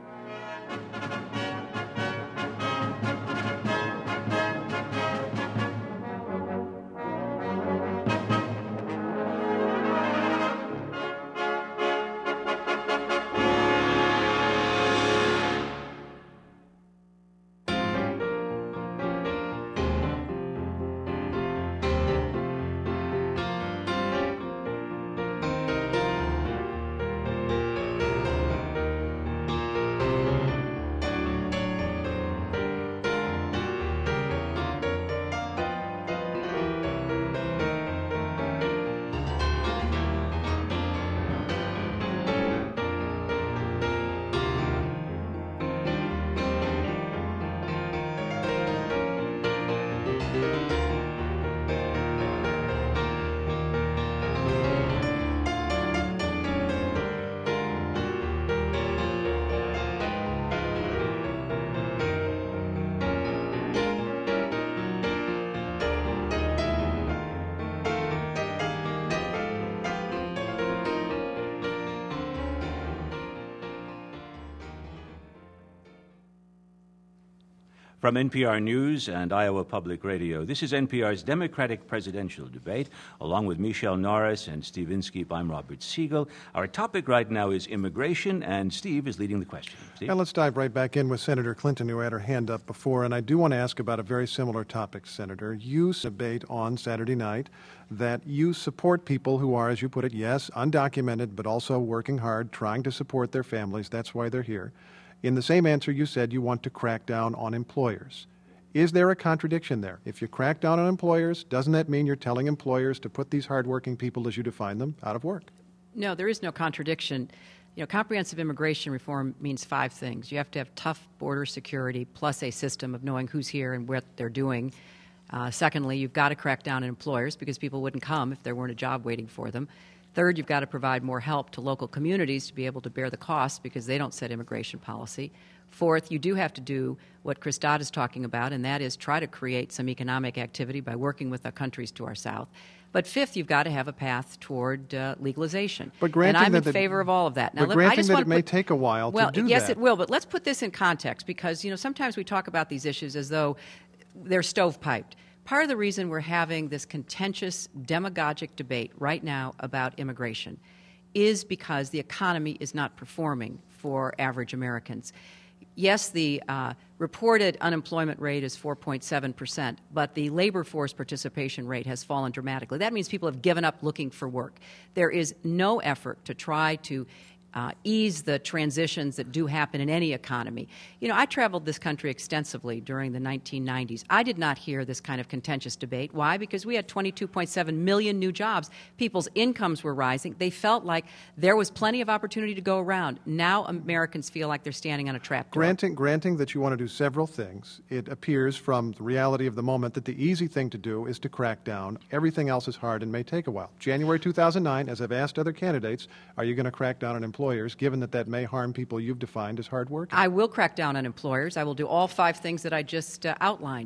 From N P R News and Iowa Public Radio, this is N P R's Democratic Presidential Debate. Along with Michelle Norris and Steve Inskeep, I'm Robert Siegel. Our topic right now is immigration, and Steve is leading the question. Steve? And let's dive right back in with Senator Clinton, who had her hand up before. And I do want to ask about a very similar topic, Senator. You debate on Saturday night that you support people who are, as you put it, yes, undocumented, but also working hard, trying to support their families. That's why they're here. In the same answer, you said you want to crack down on employers. Is there a contradiction there? If you crack down on employers, doesn't that mean you're telling employers to put these hardworking people, as you define them, out of work? No, there is no contradiction. You know, comprehensive immigration reform means five things. You have to have tough border security plus a system of knowing who's here and what they're doing. Uh, secondly, you've got to crack down on employers because people wouldn't come if there weren't a job waiting for them. Third, you've got to provide more help to local communities to be able to bear the costs because they don't set immigration policy. Fourth, you do have to do what Chris Dodd is talking about, and that is try to create some economic activity by working with our countries to our south. But fifth, you've got to have a path toward uh, legalization. But granting and I'm that in favor of all of that. Now, but let, granting I just that want it may put, take a while well, to do yes, that. it will, but let's put this in context because, you know, sometimes we talk about these issues as though they're stovepiped. Part of the reason we're having this contentious, demagogic debate right now about immigration is because the economy is not performing for average Americans. Yes, the uh, reported unemployment rate is four point seven percent, but the labor force participation rate has fallen dramatically. That means people have given up looking for work. There is no effort to try to Uh, ease the transitions that do happen in any economy. You know, I traveled this country extensively during the nineteen nineties. I did not hear this kind of contentious debate. Why? Because we had twenty-two point seven million new jobs. People's incomes were rising. They felt like there was plenty of opportunity to go around. Now Americans feel like they're standing on a trap door. Granting, granting that you want to do several things, it appears from the reality of the moment that the easy thing to do is to crack down. Everything else is hard and may take a while. January two thousand nine, as I've asked other candidates, are you going to crack down on employment? Employers, given that that may harm people you've defined as hard working? I will crack down on employers. I will do all five things that I just uh, outlined.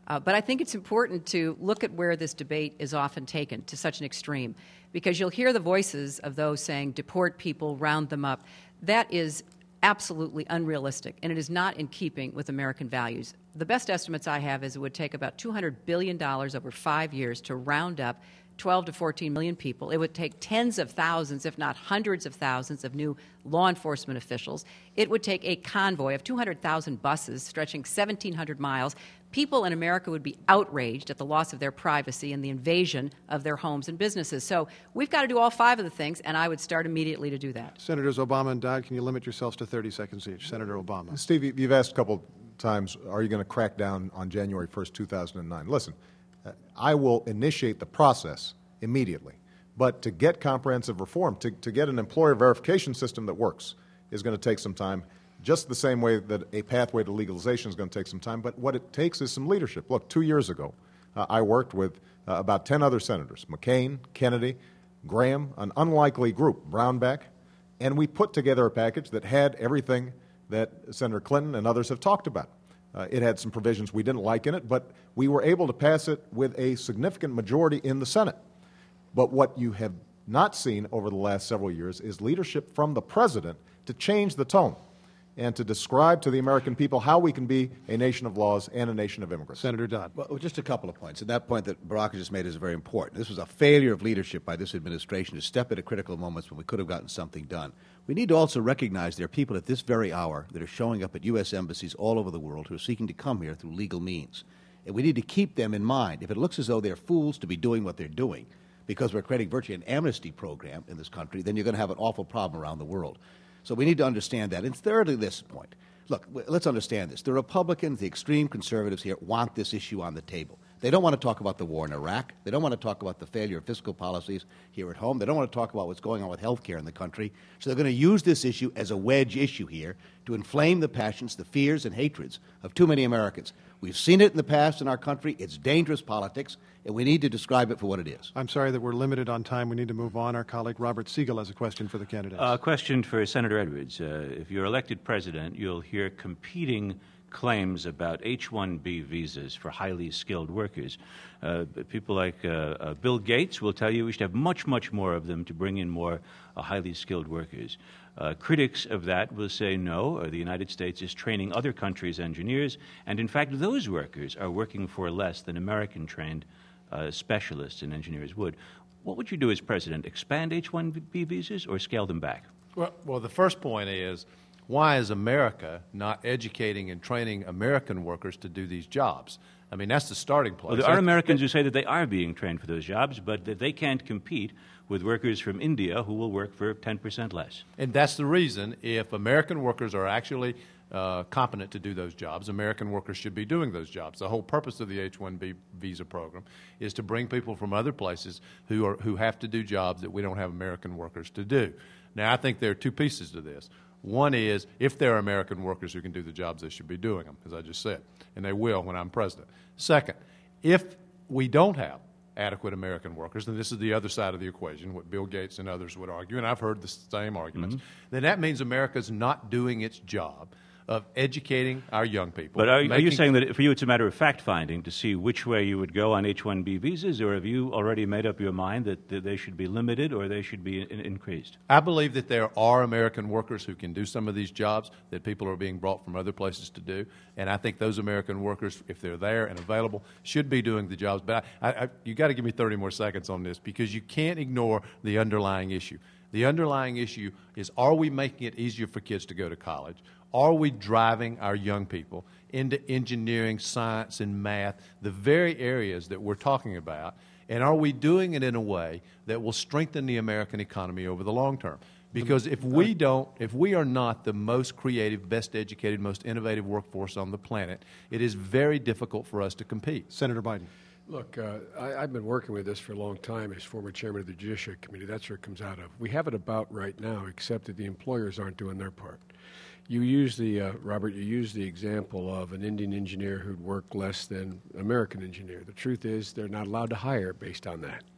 Uh, but I think it's important to look at where this debate is often taken to such an extreme, because you'll hear the voices of those saying, deport people, round them up. That is absolutely unrealistic, and it is not in keeping with American values. The best estimates I have is it would take about two hundred billion dollars over five years to round up twelve to fourteen million people. It would take tens of thousands, if not hundreds of thousands, of new law enforcement officials. It would take a convoy of two hundred thousand buses stretching seventeen hundred miles. People in America would be outraged at the loss of their privacy and the invasion of their homes and businesses. So we've got to do all five of the things, and I would start immediately to do that. Senators Obama and Dodd, can you limit yourselves to thirty seconds each? Senator Obama. Steve, you've asked a couple times, are you going to crack down on January first, two thousand nine? Listen, uh, I will initiate the process immediately. But to get comprehensive reform, to, to get an employer verification system that works, is going to take some time, just the same way that a pathway to legalization is going to take some time. But what it takes is some leadership. Look, two years ago, uh, I worked with uh, about ten other senators, McCain, Kennedy, Graham, an unlikely group, Brownback, and we put together a package that had everything that Senator Clinton and others have talked about. Uh, it had some provisions we didn't like in it, but we were able to pass it with a significant majority in the Senate. But what you have not seen over the last several years is leadership from the president to change the tone and to describe to the American people how we can be a nation of laws and a nation of immigrants. Senator Dodd. Well, just a couple of points. And that point that Barack just made is very important. This was a failure of leadership by this administration to step at critical moments when we could have gotten something done. We need to also recognize there are people at this very hour that are showing up at U S embassies all over the world who are seeking to come here through legal means. And we need to keep them in mind. If it looks as though they're fools to be doing what they're doing because we're creating virtually an amnesty program in this country, then you're going to have an awful problem around the world. So we need to understand that. And thirdly, this point. Look, let's understand this. The Republicans, the extreme conservatives here, want this issue on the table. They don't want to talk about the war in Iraq. They don't want to talk about the failure of fiscal policies here at home. They don't want to talk about what's going on with health care in the country. So they're going to use this issue as a wedge issue here to inflame the passions, the fears, and hatreds of too many Americans. We've seen it in the past in our country. It's dangerous politics, and we need to describe it for what it is. I'm sorry that we're limited on time. We need to move on. Our colleague Robert Siegel has a question for the candidates. A uh, question for Senator Edwards. Uh, if you're elected president, you'll hear competing claims about H one B visas for highly skilled workers. Uh, people like uh, uh, Bill Gates will tell you we should have much, much more of them to bring in more uh, highly skilled workers. Uh, critics of that will say no, uh, the United States is training other countries' engineers, and in fact those workers are working for less than American-trained uh, specialists and engineers would. What would you do as president, expand H one B visas or scale them back? Well, well, the first point is, why is America not educating and training American workers to do these jobs? I mean, that's the starting place. Well, there are Americans who say that they are being trained for those jobs, but that they can't compete with workers from India who will work for ten percent less. And that's the reason, if American workers are actually uh, competent to do those jobs, American workers should be doing those jobs. The whole purpose of the H one B visa program is to bring people from other places who are who have to do jobs that we don't have American workers to do. Now, I think there are two pieces to this. One is, if there are American workers who can do the jobs, they should be doing them, as I just said, and they will when I'm president. Second, if we don't have adequate American workers, and this is the other side of the equation, what Bill Gates and others would argue, and I've heard the same arguments, Mm-hmm. then that means America's not doing its job of educating our young people. But are, are you making- saying that for you it's a matter of fact-finding to see which way you would go on H one B visas, or have you already made up your mind that, that they should be limited or they should be in, increased? I believe that there are American workers who can do some of these jobs that people are being brought from other places to do, and I think those American workers, if they're there and available, should be doing the jobs. But I, I, you got to give me thirty more seconds on this, because you can't ignore the underlying issue. The underlying issue is, are we making it easier for kids to go to college? Are we driving our young people into engineering, science, and math, the very areas that we're talking about? And are we doing it in a way that will strengthen the American economy over the long term? Because if we don't, if we are not the most creative, best educated, most innovative workforce on the planet, it is very difficult for us to compete. Senator Biden. Look, uh, I, I've been working with this for a long time as former chairman of the Judiciary Committee. That's where it comes out of. We have it about right now, except that the employers aren't doing their part. You use the, uh, Robert, you use the example of an Indian engineer who'd work less than an American engineer. The truth is they're not allowed to hire based on that.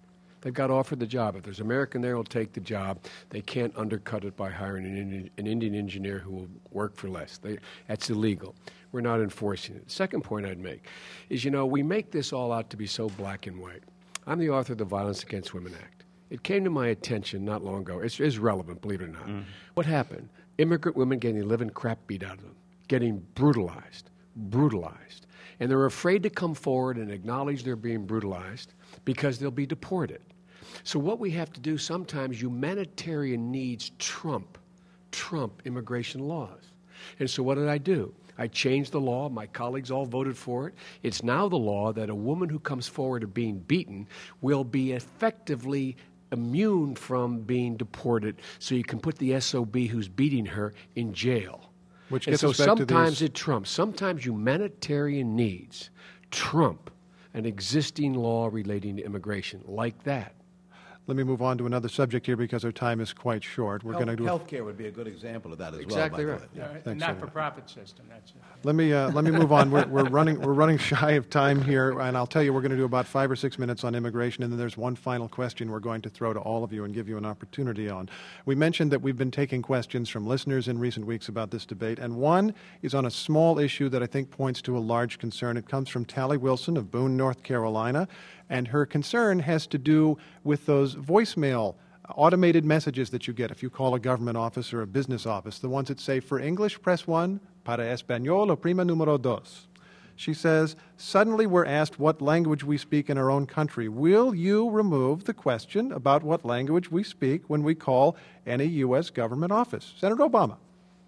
They've got offered the job. If there's an American there who'll take the job, they can't undercut it by hiring an Indian, an Indian engineer who will work for less. They, that's illegal. We're not enforcing it. The second point I'd make is, you know, we make this all out to be so black and white. I'm the author of the Violence Against Women Act. It came to my attention not long ago. It's, it's relevant, believe it or not. Mm. What happened? Immigrant women getting the living crap beat out of them, getting brutalized, brutalized. And they're afraid to come forward and acknowledge they're being brutalized because they'll be deported. So what we have to do sometimes, humanitarian needs trump, trump immigration laws. And so what did I do? I changed the law. My colleagues all voted for it. It's now the law that a woman who comes forward of being beaten will be effectively immune from being deported, so you can put the S O B who's beating her in jail. Which and gets so us back sometimes to these... it trumps. Sometimes humanitarian needs trump an existing law relating to immigration, like that. Let me move on to another subject here because our time is quite short. We're Health, going to do healthcare would be a good example of that as exactly well. Exactly right. Yeah, Thanks, not-for-profit system. That's it. Let me uh, let me move on. We're, we're running we're running shy of time here, and I'll tell you we're going to do about five or six minutes on immigration, and then there's one final question we're going to throw to all of you and give you an opportunity on. We mentioned that we've been taking questions from listeners in recent weeks about this debate, and one is on a small issue that I think points to a large concern. It comes from Tally Wilson of Boone, North Carolina, and her concern has to do with those voicemail automated messages that you get if you call a government office or a business office, the ones that say, for English, press one, para español, oprima número dos. She says, suddenly we're asked what language we speak in our own country. Will you remove the question about what language we speak when we call any U S government office? Senator Obama.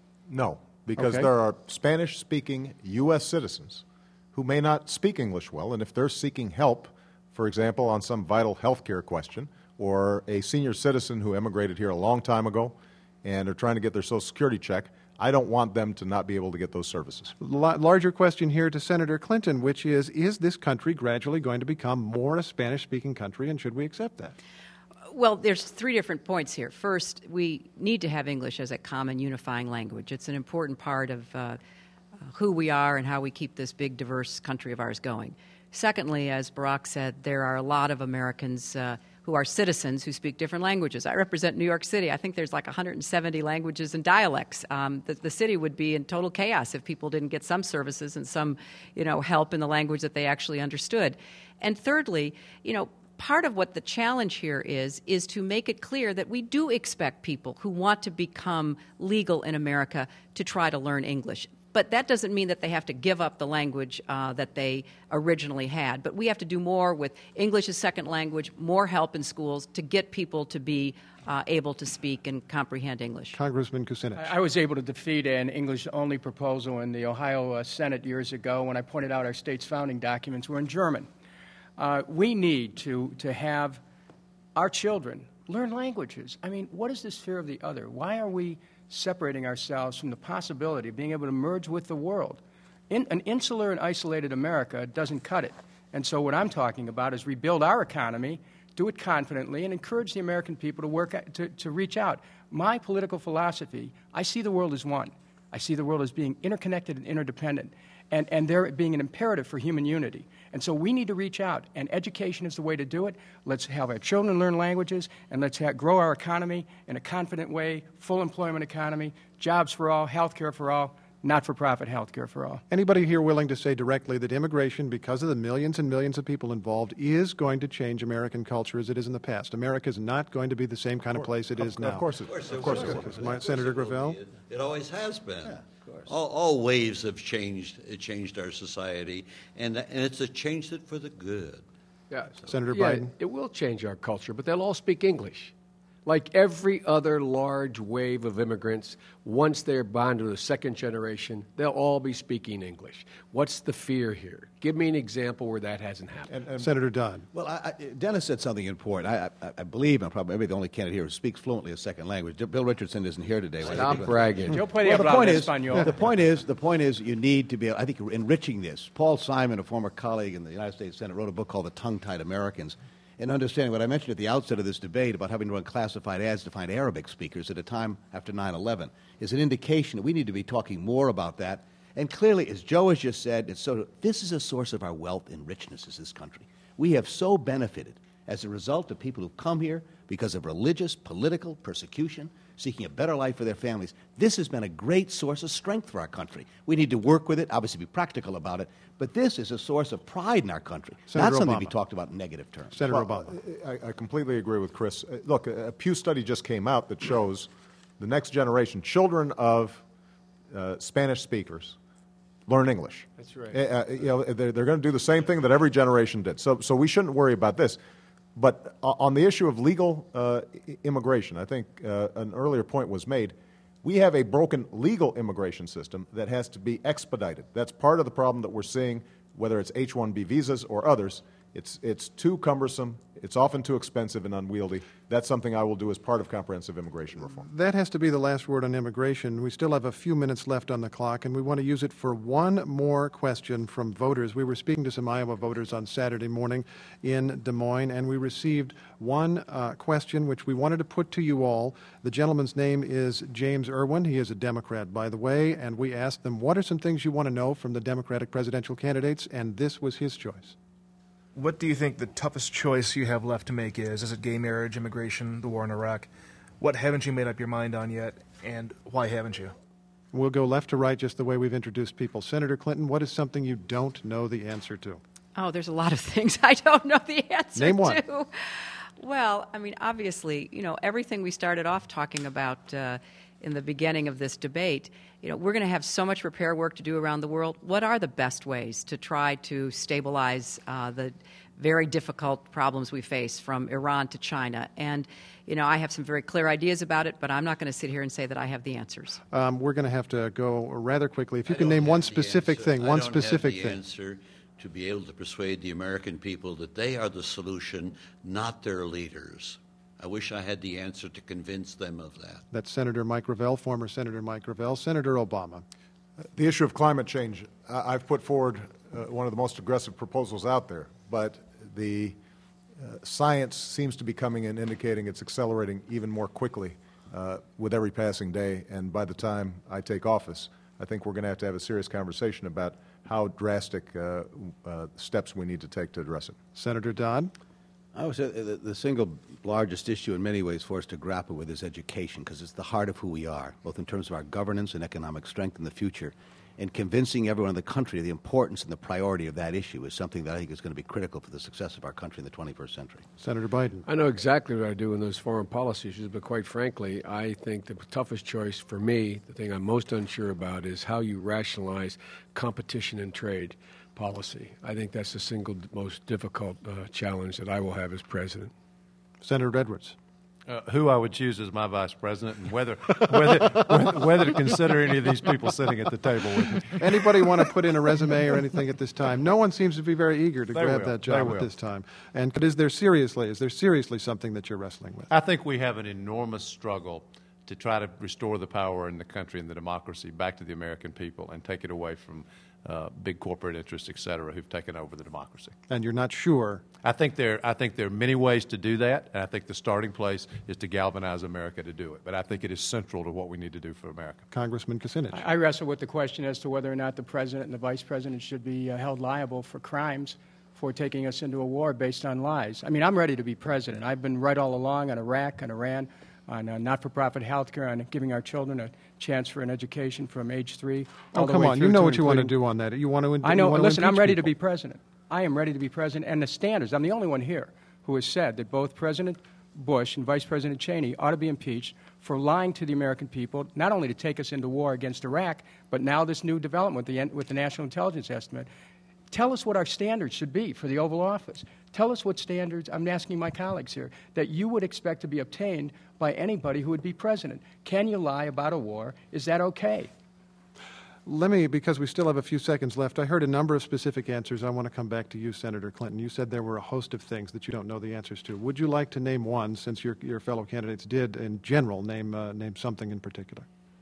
No, because Okay. there are Spanish-speaking U S citizens who may not speak English well, and if they're seeking help, for example, on some vital health care question, or a senior citizen who emigrated here a long time ago and are trying to get their Social Security check, I don't want them to not be able to get those services. La- larger question here to Senator Clinton, which is, is this country gradually going to become more a Spanish-speaking country, and should we accept that? Well, there's three different points here. First, we need to have English as a common unifying language. It's an important part of uh, who we are and how we keep this big, diverse country of ours going. Secondly, as Barack said, there are a lot of Americans uh, who are citizens who speak different languages. I represent New York City. I think there's like one hundred seventy languages and dialects. Um, the, the city would be in total chaos if people didn't get some services and some, you know, help in the language that they actually understood. And thirdly, you know, part of what the challenge here is, is to make it clear that we do expect people who want to become legal in America to try to learn English. But that doesn't mean that they have to give up the language uh, that they originally had. But we have to do more with English as second language, more help in schools to get people to be uh, able to speak and comprehend English. Congressman Kucinich. I, I was able to defeat an English-only proposal in the Ohio uh, Senate years ago when I pointed out our state's founding documents were in German. Uh, we need to, to have our children learn languages. I mean, what is this fear of the other? Why are we separating ourselves from the possibility of being able to merge with the world? In, an insular and isolated America doesn't cut it. And so what I'm talking about is rebuild our economy, do it confidently, and encourage the American people to work to, to reach out. My political philosophy, I see the world as one. I see the world as being interconnected and interdependent, and, and there being an imperative for human unity. And so we need to reach out, and education is the way to do it. Let's have our children learn languages, and let's have, grow our economy in a confident way, full employment economy, jobs for all, health care for all, not-for-profit health care for all. Anybody here willing to say directly that immigration, because of the millions and millions of people involved, is going to change American culture as it is in the past? America is not going to be the same kind of place it is of, now. Of course it is. Of course it is. My, Senator Gravel? It, it always has been. Yeah, of course. All, all waves have changed. It changed our society, and and it's a changed it for the good. Yeah, Senator yeah, Biden? It will change our culture, but they'll all speak English. Like every other large wave of immigrants, once they're bound to the second generation, they'll all be speaking English. What's the fear here? Give me an example where that hasn't happened. And, and Senator Dunn. Well, I, I, Dennis said something important. I, I, I believe I'm probably maybe the only candidate here who speaks fluently a second language. Bill Richardson isn't here today. Stop bragging. Yo puede Well, the hablar point is, español. the point is, the point is, you need to be. I think enriching this. Paul Simon, a former colleague in the United States Senate, wrote a book called "The Tongue-Tied Americans." And understanding what I mentioned at the outset of this debate about having to run classified ads to find Arabic speakers at a time after nine eleven is an indication that we need to be talking more about that. And clearly, as Joe has just said, it's so, this is a source of our wealth and richness as this country. We have so benefited as a result of people who've come here because of religious, political persecution, seeking a better life for their families. This has been a great source of strength for our country. We need to work with it, obviously be practical about it, but this is a source of pride in our country, Senator not something Obama. to be talked about in negative terms. Senator Well, Obama. I, I completely agree with Chris. Uh, Look, a, a Pew study just came out that shows the next generation, children of uh, Spanish speakers, learn English. That's right. Uh, uh, you know, they're, they're going to do the same thing that every generation did. So, so we shouldn't worry about this. But uh, on the issue of legal uh, i- immigration, I think uh, an earlier point was made. We have a broken legal immigration system that has to be expedited. That's part of the problem that we're seeing, whether it's H one B visas or others. It's, it's too cumbersome. It's often too expensive and unwieldy. That's something I will do as part of comprehensive immigration reform. That has to be the last word on immigration. We still have a few minutes left on the clock, and we want to use it for one more question from voters. We were speaking to some Iowa voters on Saturday morning in Des Moines, and we received one uh, question which we wanted to put to you all. The gentleman's name is James Irwin. He is a Democrat, by the way, and we asked them, what are some things you want to know from the Democratic presidential candidates? And this was his choice. What do you think the toughest choice you have left to make is? Is it gay marriage, immigration, the war in Iraq? What haven't you made up your mind on yet, and why haven't you? We'll go left to right just the way we've introduced people. Senator Clinton, what is something you don't know the answer to? Oh, there's a lot of things I don't know the answer Name one. to. Well, I mean, obviously, you know, everything we started off talking about uh, in the beginning of this debate, you know, we're going to have so much repair work to do around the world. What are the best ways to try to stabilize uh, the very difficult problems we face from Iran to China? And, you know, I have some very clear ideas about it, but I'm not going to sit here and say that I have the answers. Um, we're going to have to go rather quickly. If you I can don't name one have the specific answer. thing, I one don't specific have the thing. answer to be able to persuade the American people that they are the solution, not their leaders. I wish I had the answer to convince them of that. That's Senator Mike Gravel, former Senator Mike Gravel. Senator Obama. The issue of climate change, I- I've put forward uh, one of the most aggressive proposals out there, but the uh, science seems to be coming in indicating it's accelerating even more quickly uh, with every passing day, and by the time I take office, I think we're going to have to have a serious conversation about how drastic uh, uh, steps we need to take to address it. Senator Dodd. I would say the, the single largest issue in many ways for us to grapple with is education, because it's the heart of who we are, both in terms of our governance and economic strength in the future. And convincing everyone in the country of the importance and the priority of that issue is something that I think is going to be critical for the success of our country in the twenty-first century. Senator Biden. I know exactly what I do in those foreign policy issues, but quite frankly, I think the toughest choice for me, the thing I'm most unsure about, is how you rationalize competition and trade policy. I think that's the single most difficult uh, challenge that I will have as president. Senator Edwards. Uh, who I would choose as my vice president, and whether whether, whether whether to consider any of these people sitting at the table with me. Anybody want to put in a resume or anything at this time? No one seems to be very eager to They grab will. that They job will. at this time. And is there seriously, is there seriously something that you're wrestling with? I think we have an enormous struggle to try to restore the power in the country and the democracy back to the American people and take it away from uh, big corporate interests, et cetera, who've taken over the democracy. And you're not sure? I think there, I think there are many ways to do that, and I think the starting place is to galvanize America to do it. But I think it is central to what we need to do for America. Congressman Kucinich. I I wrestle with the question as to whether or not the president and the vice president should be uh, held liable for crimes for taking us into a war based on lies. I mean, I'm ready to be president. I've been right all along on Iraq, on Iran, on uh, not-for-profit health care, on giving our children a chance for an education from age three. Oh, all the come way on. through You know to what you want to including- do on that. You want to. I know. You want Listen, to I'm impeach ready to people. be president. I am ready to be president. And the standards, I'm the only one here who has said that both President Bush and Vice President Cheney ought to be impeached for lying to the American people, not only to take us into war against Iraq, but now this new development with the, with the National Intelligence Estimate. Tell us what our standards should be for the Oval Office. Tell us what standards, I'm asking my colleagues here, that you would expect to be obtained by anybody who would be president. Can you lie about a war? Is that okay? Let me, because we still have a few seconds left, I heard a number of specific answers. I want to come back to you, Senator Clinton. You said there were a host of things that you don't know the answers to. Would you like to name one, since your, your fellow candidates did, in general, name, uh, name something in particular?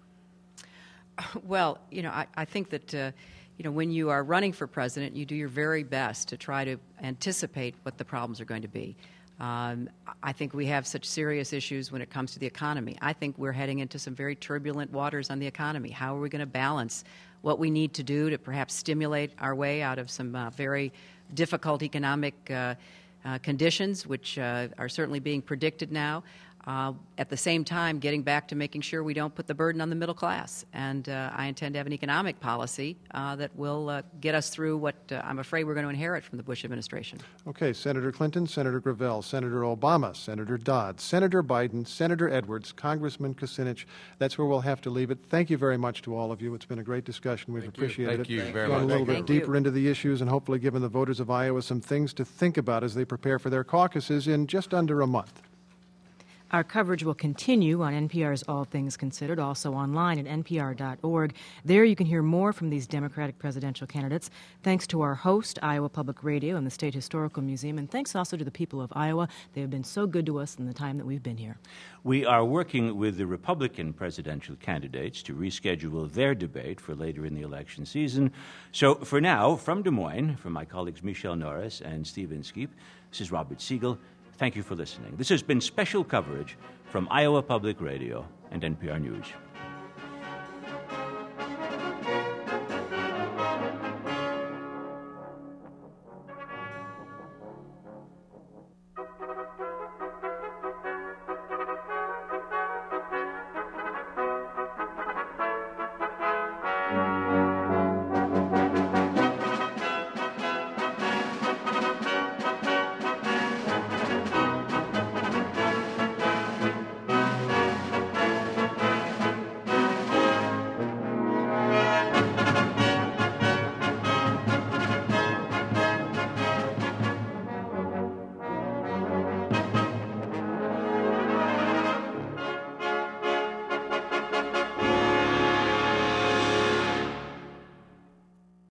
Well, you know, I, I think that, uh, you know, when you are running for president, you do your very best to try to anticipate what the problems are going to be. Um, I think we have such serious issues when it comes to the economy. I think we're heading into some very turbulent waters on the economy. How are we going to balance what we need to do to perhaps stimulate our way out of some uh, very difficult economic uh, uh, conditions, which uh, are certainly being predicted now. Uh, at the same time, getting back to making sure we don't put the burden on the middle class. And uh, I intend to have an economic policy uh, that will uh, get us through what uh, I'm afraid we're going to inherit from the Bush administration. Okay, Senator Clinton, Senator Gravel, Senator Obama, Senator Dodd, Senator Biden, Senator Edwards, Congressman Kucinich. That's where we'll have to leave it. Thank you very much to all of you. It's been a great discussion. We've Thank you. appreciated Thank it. you very Gone much. a little Thank bit you. deeper into the issues and hopefully given the voters of Iowa some things to think about as they prepare for their caucuses in just under a month. Our coverage will continue on N P R's All Things Considered, also online at N P R dot org. There you can hear more from these Democratic presidential candidates. Thanks to our host, Iowa Public Radio and the State Historical Museum, and thanks also to the people of Iowa. They have been so good to us in the time that we've been here. We are working with the Republican presidential candidates to reschedule their debate for later in the election season. So for now, from Des Moines, from my colleagues Michelle Norris and Stephen Skeep, this is Robert Siegel. Thank you for listening. This has been special coverage from Iowa Public Radio and N P R News.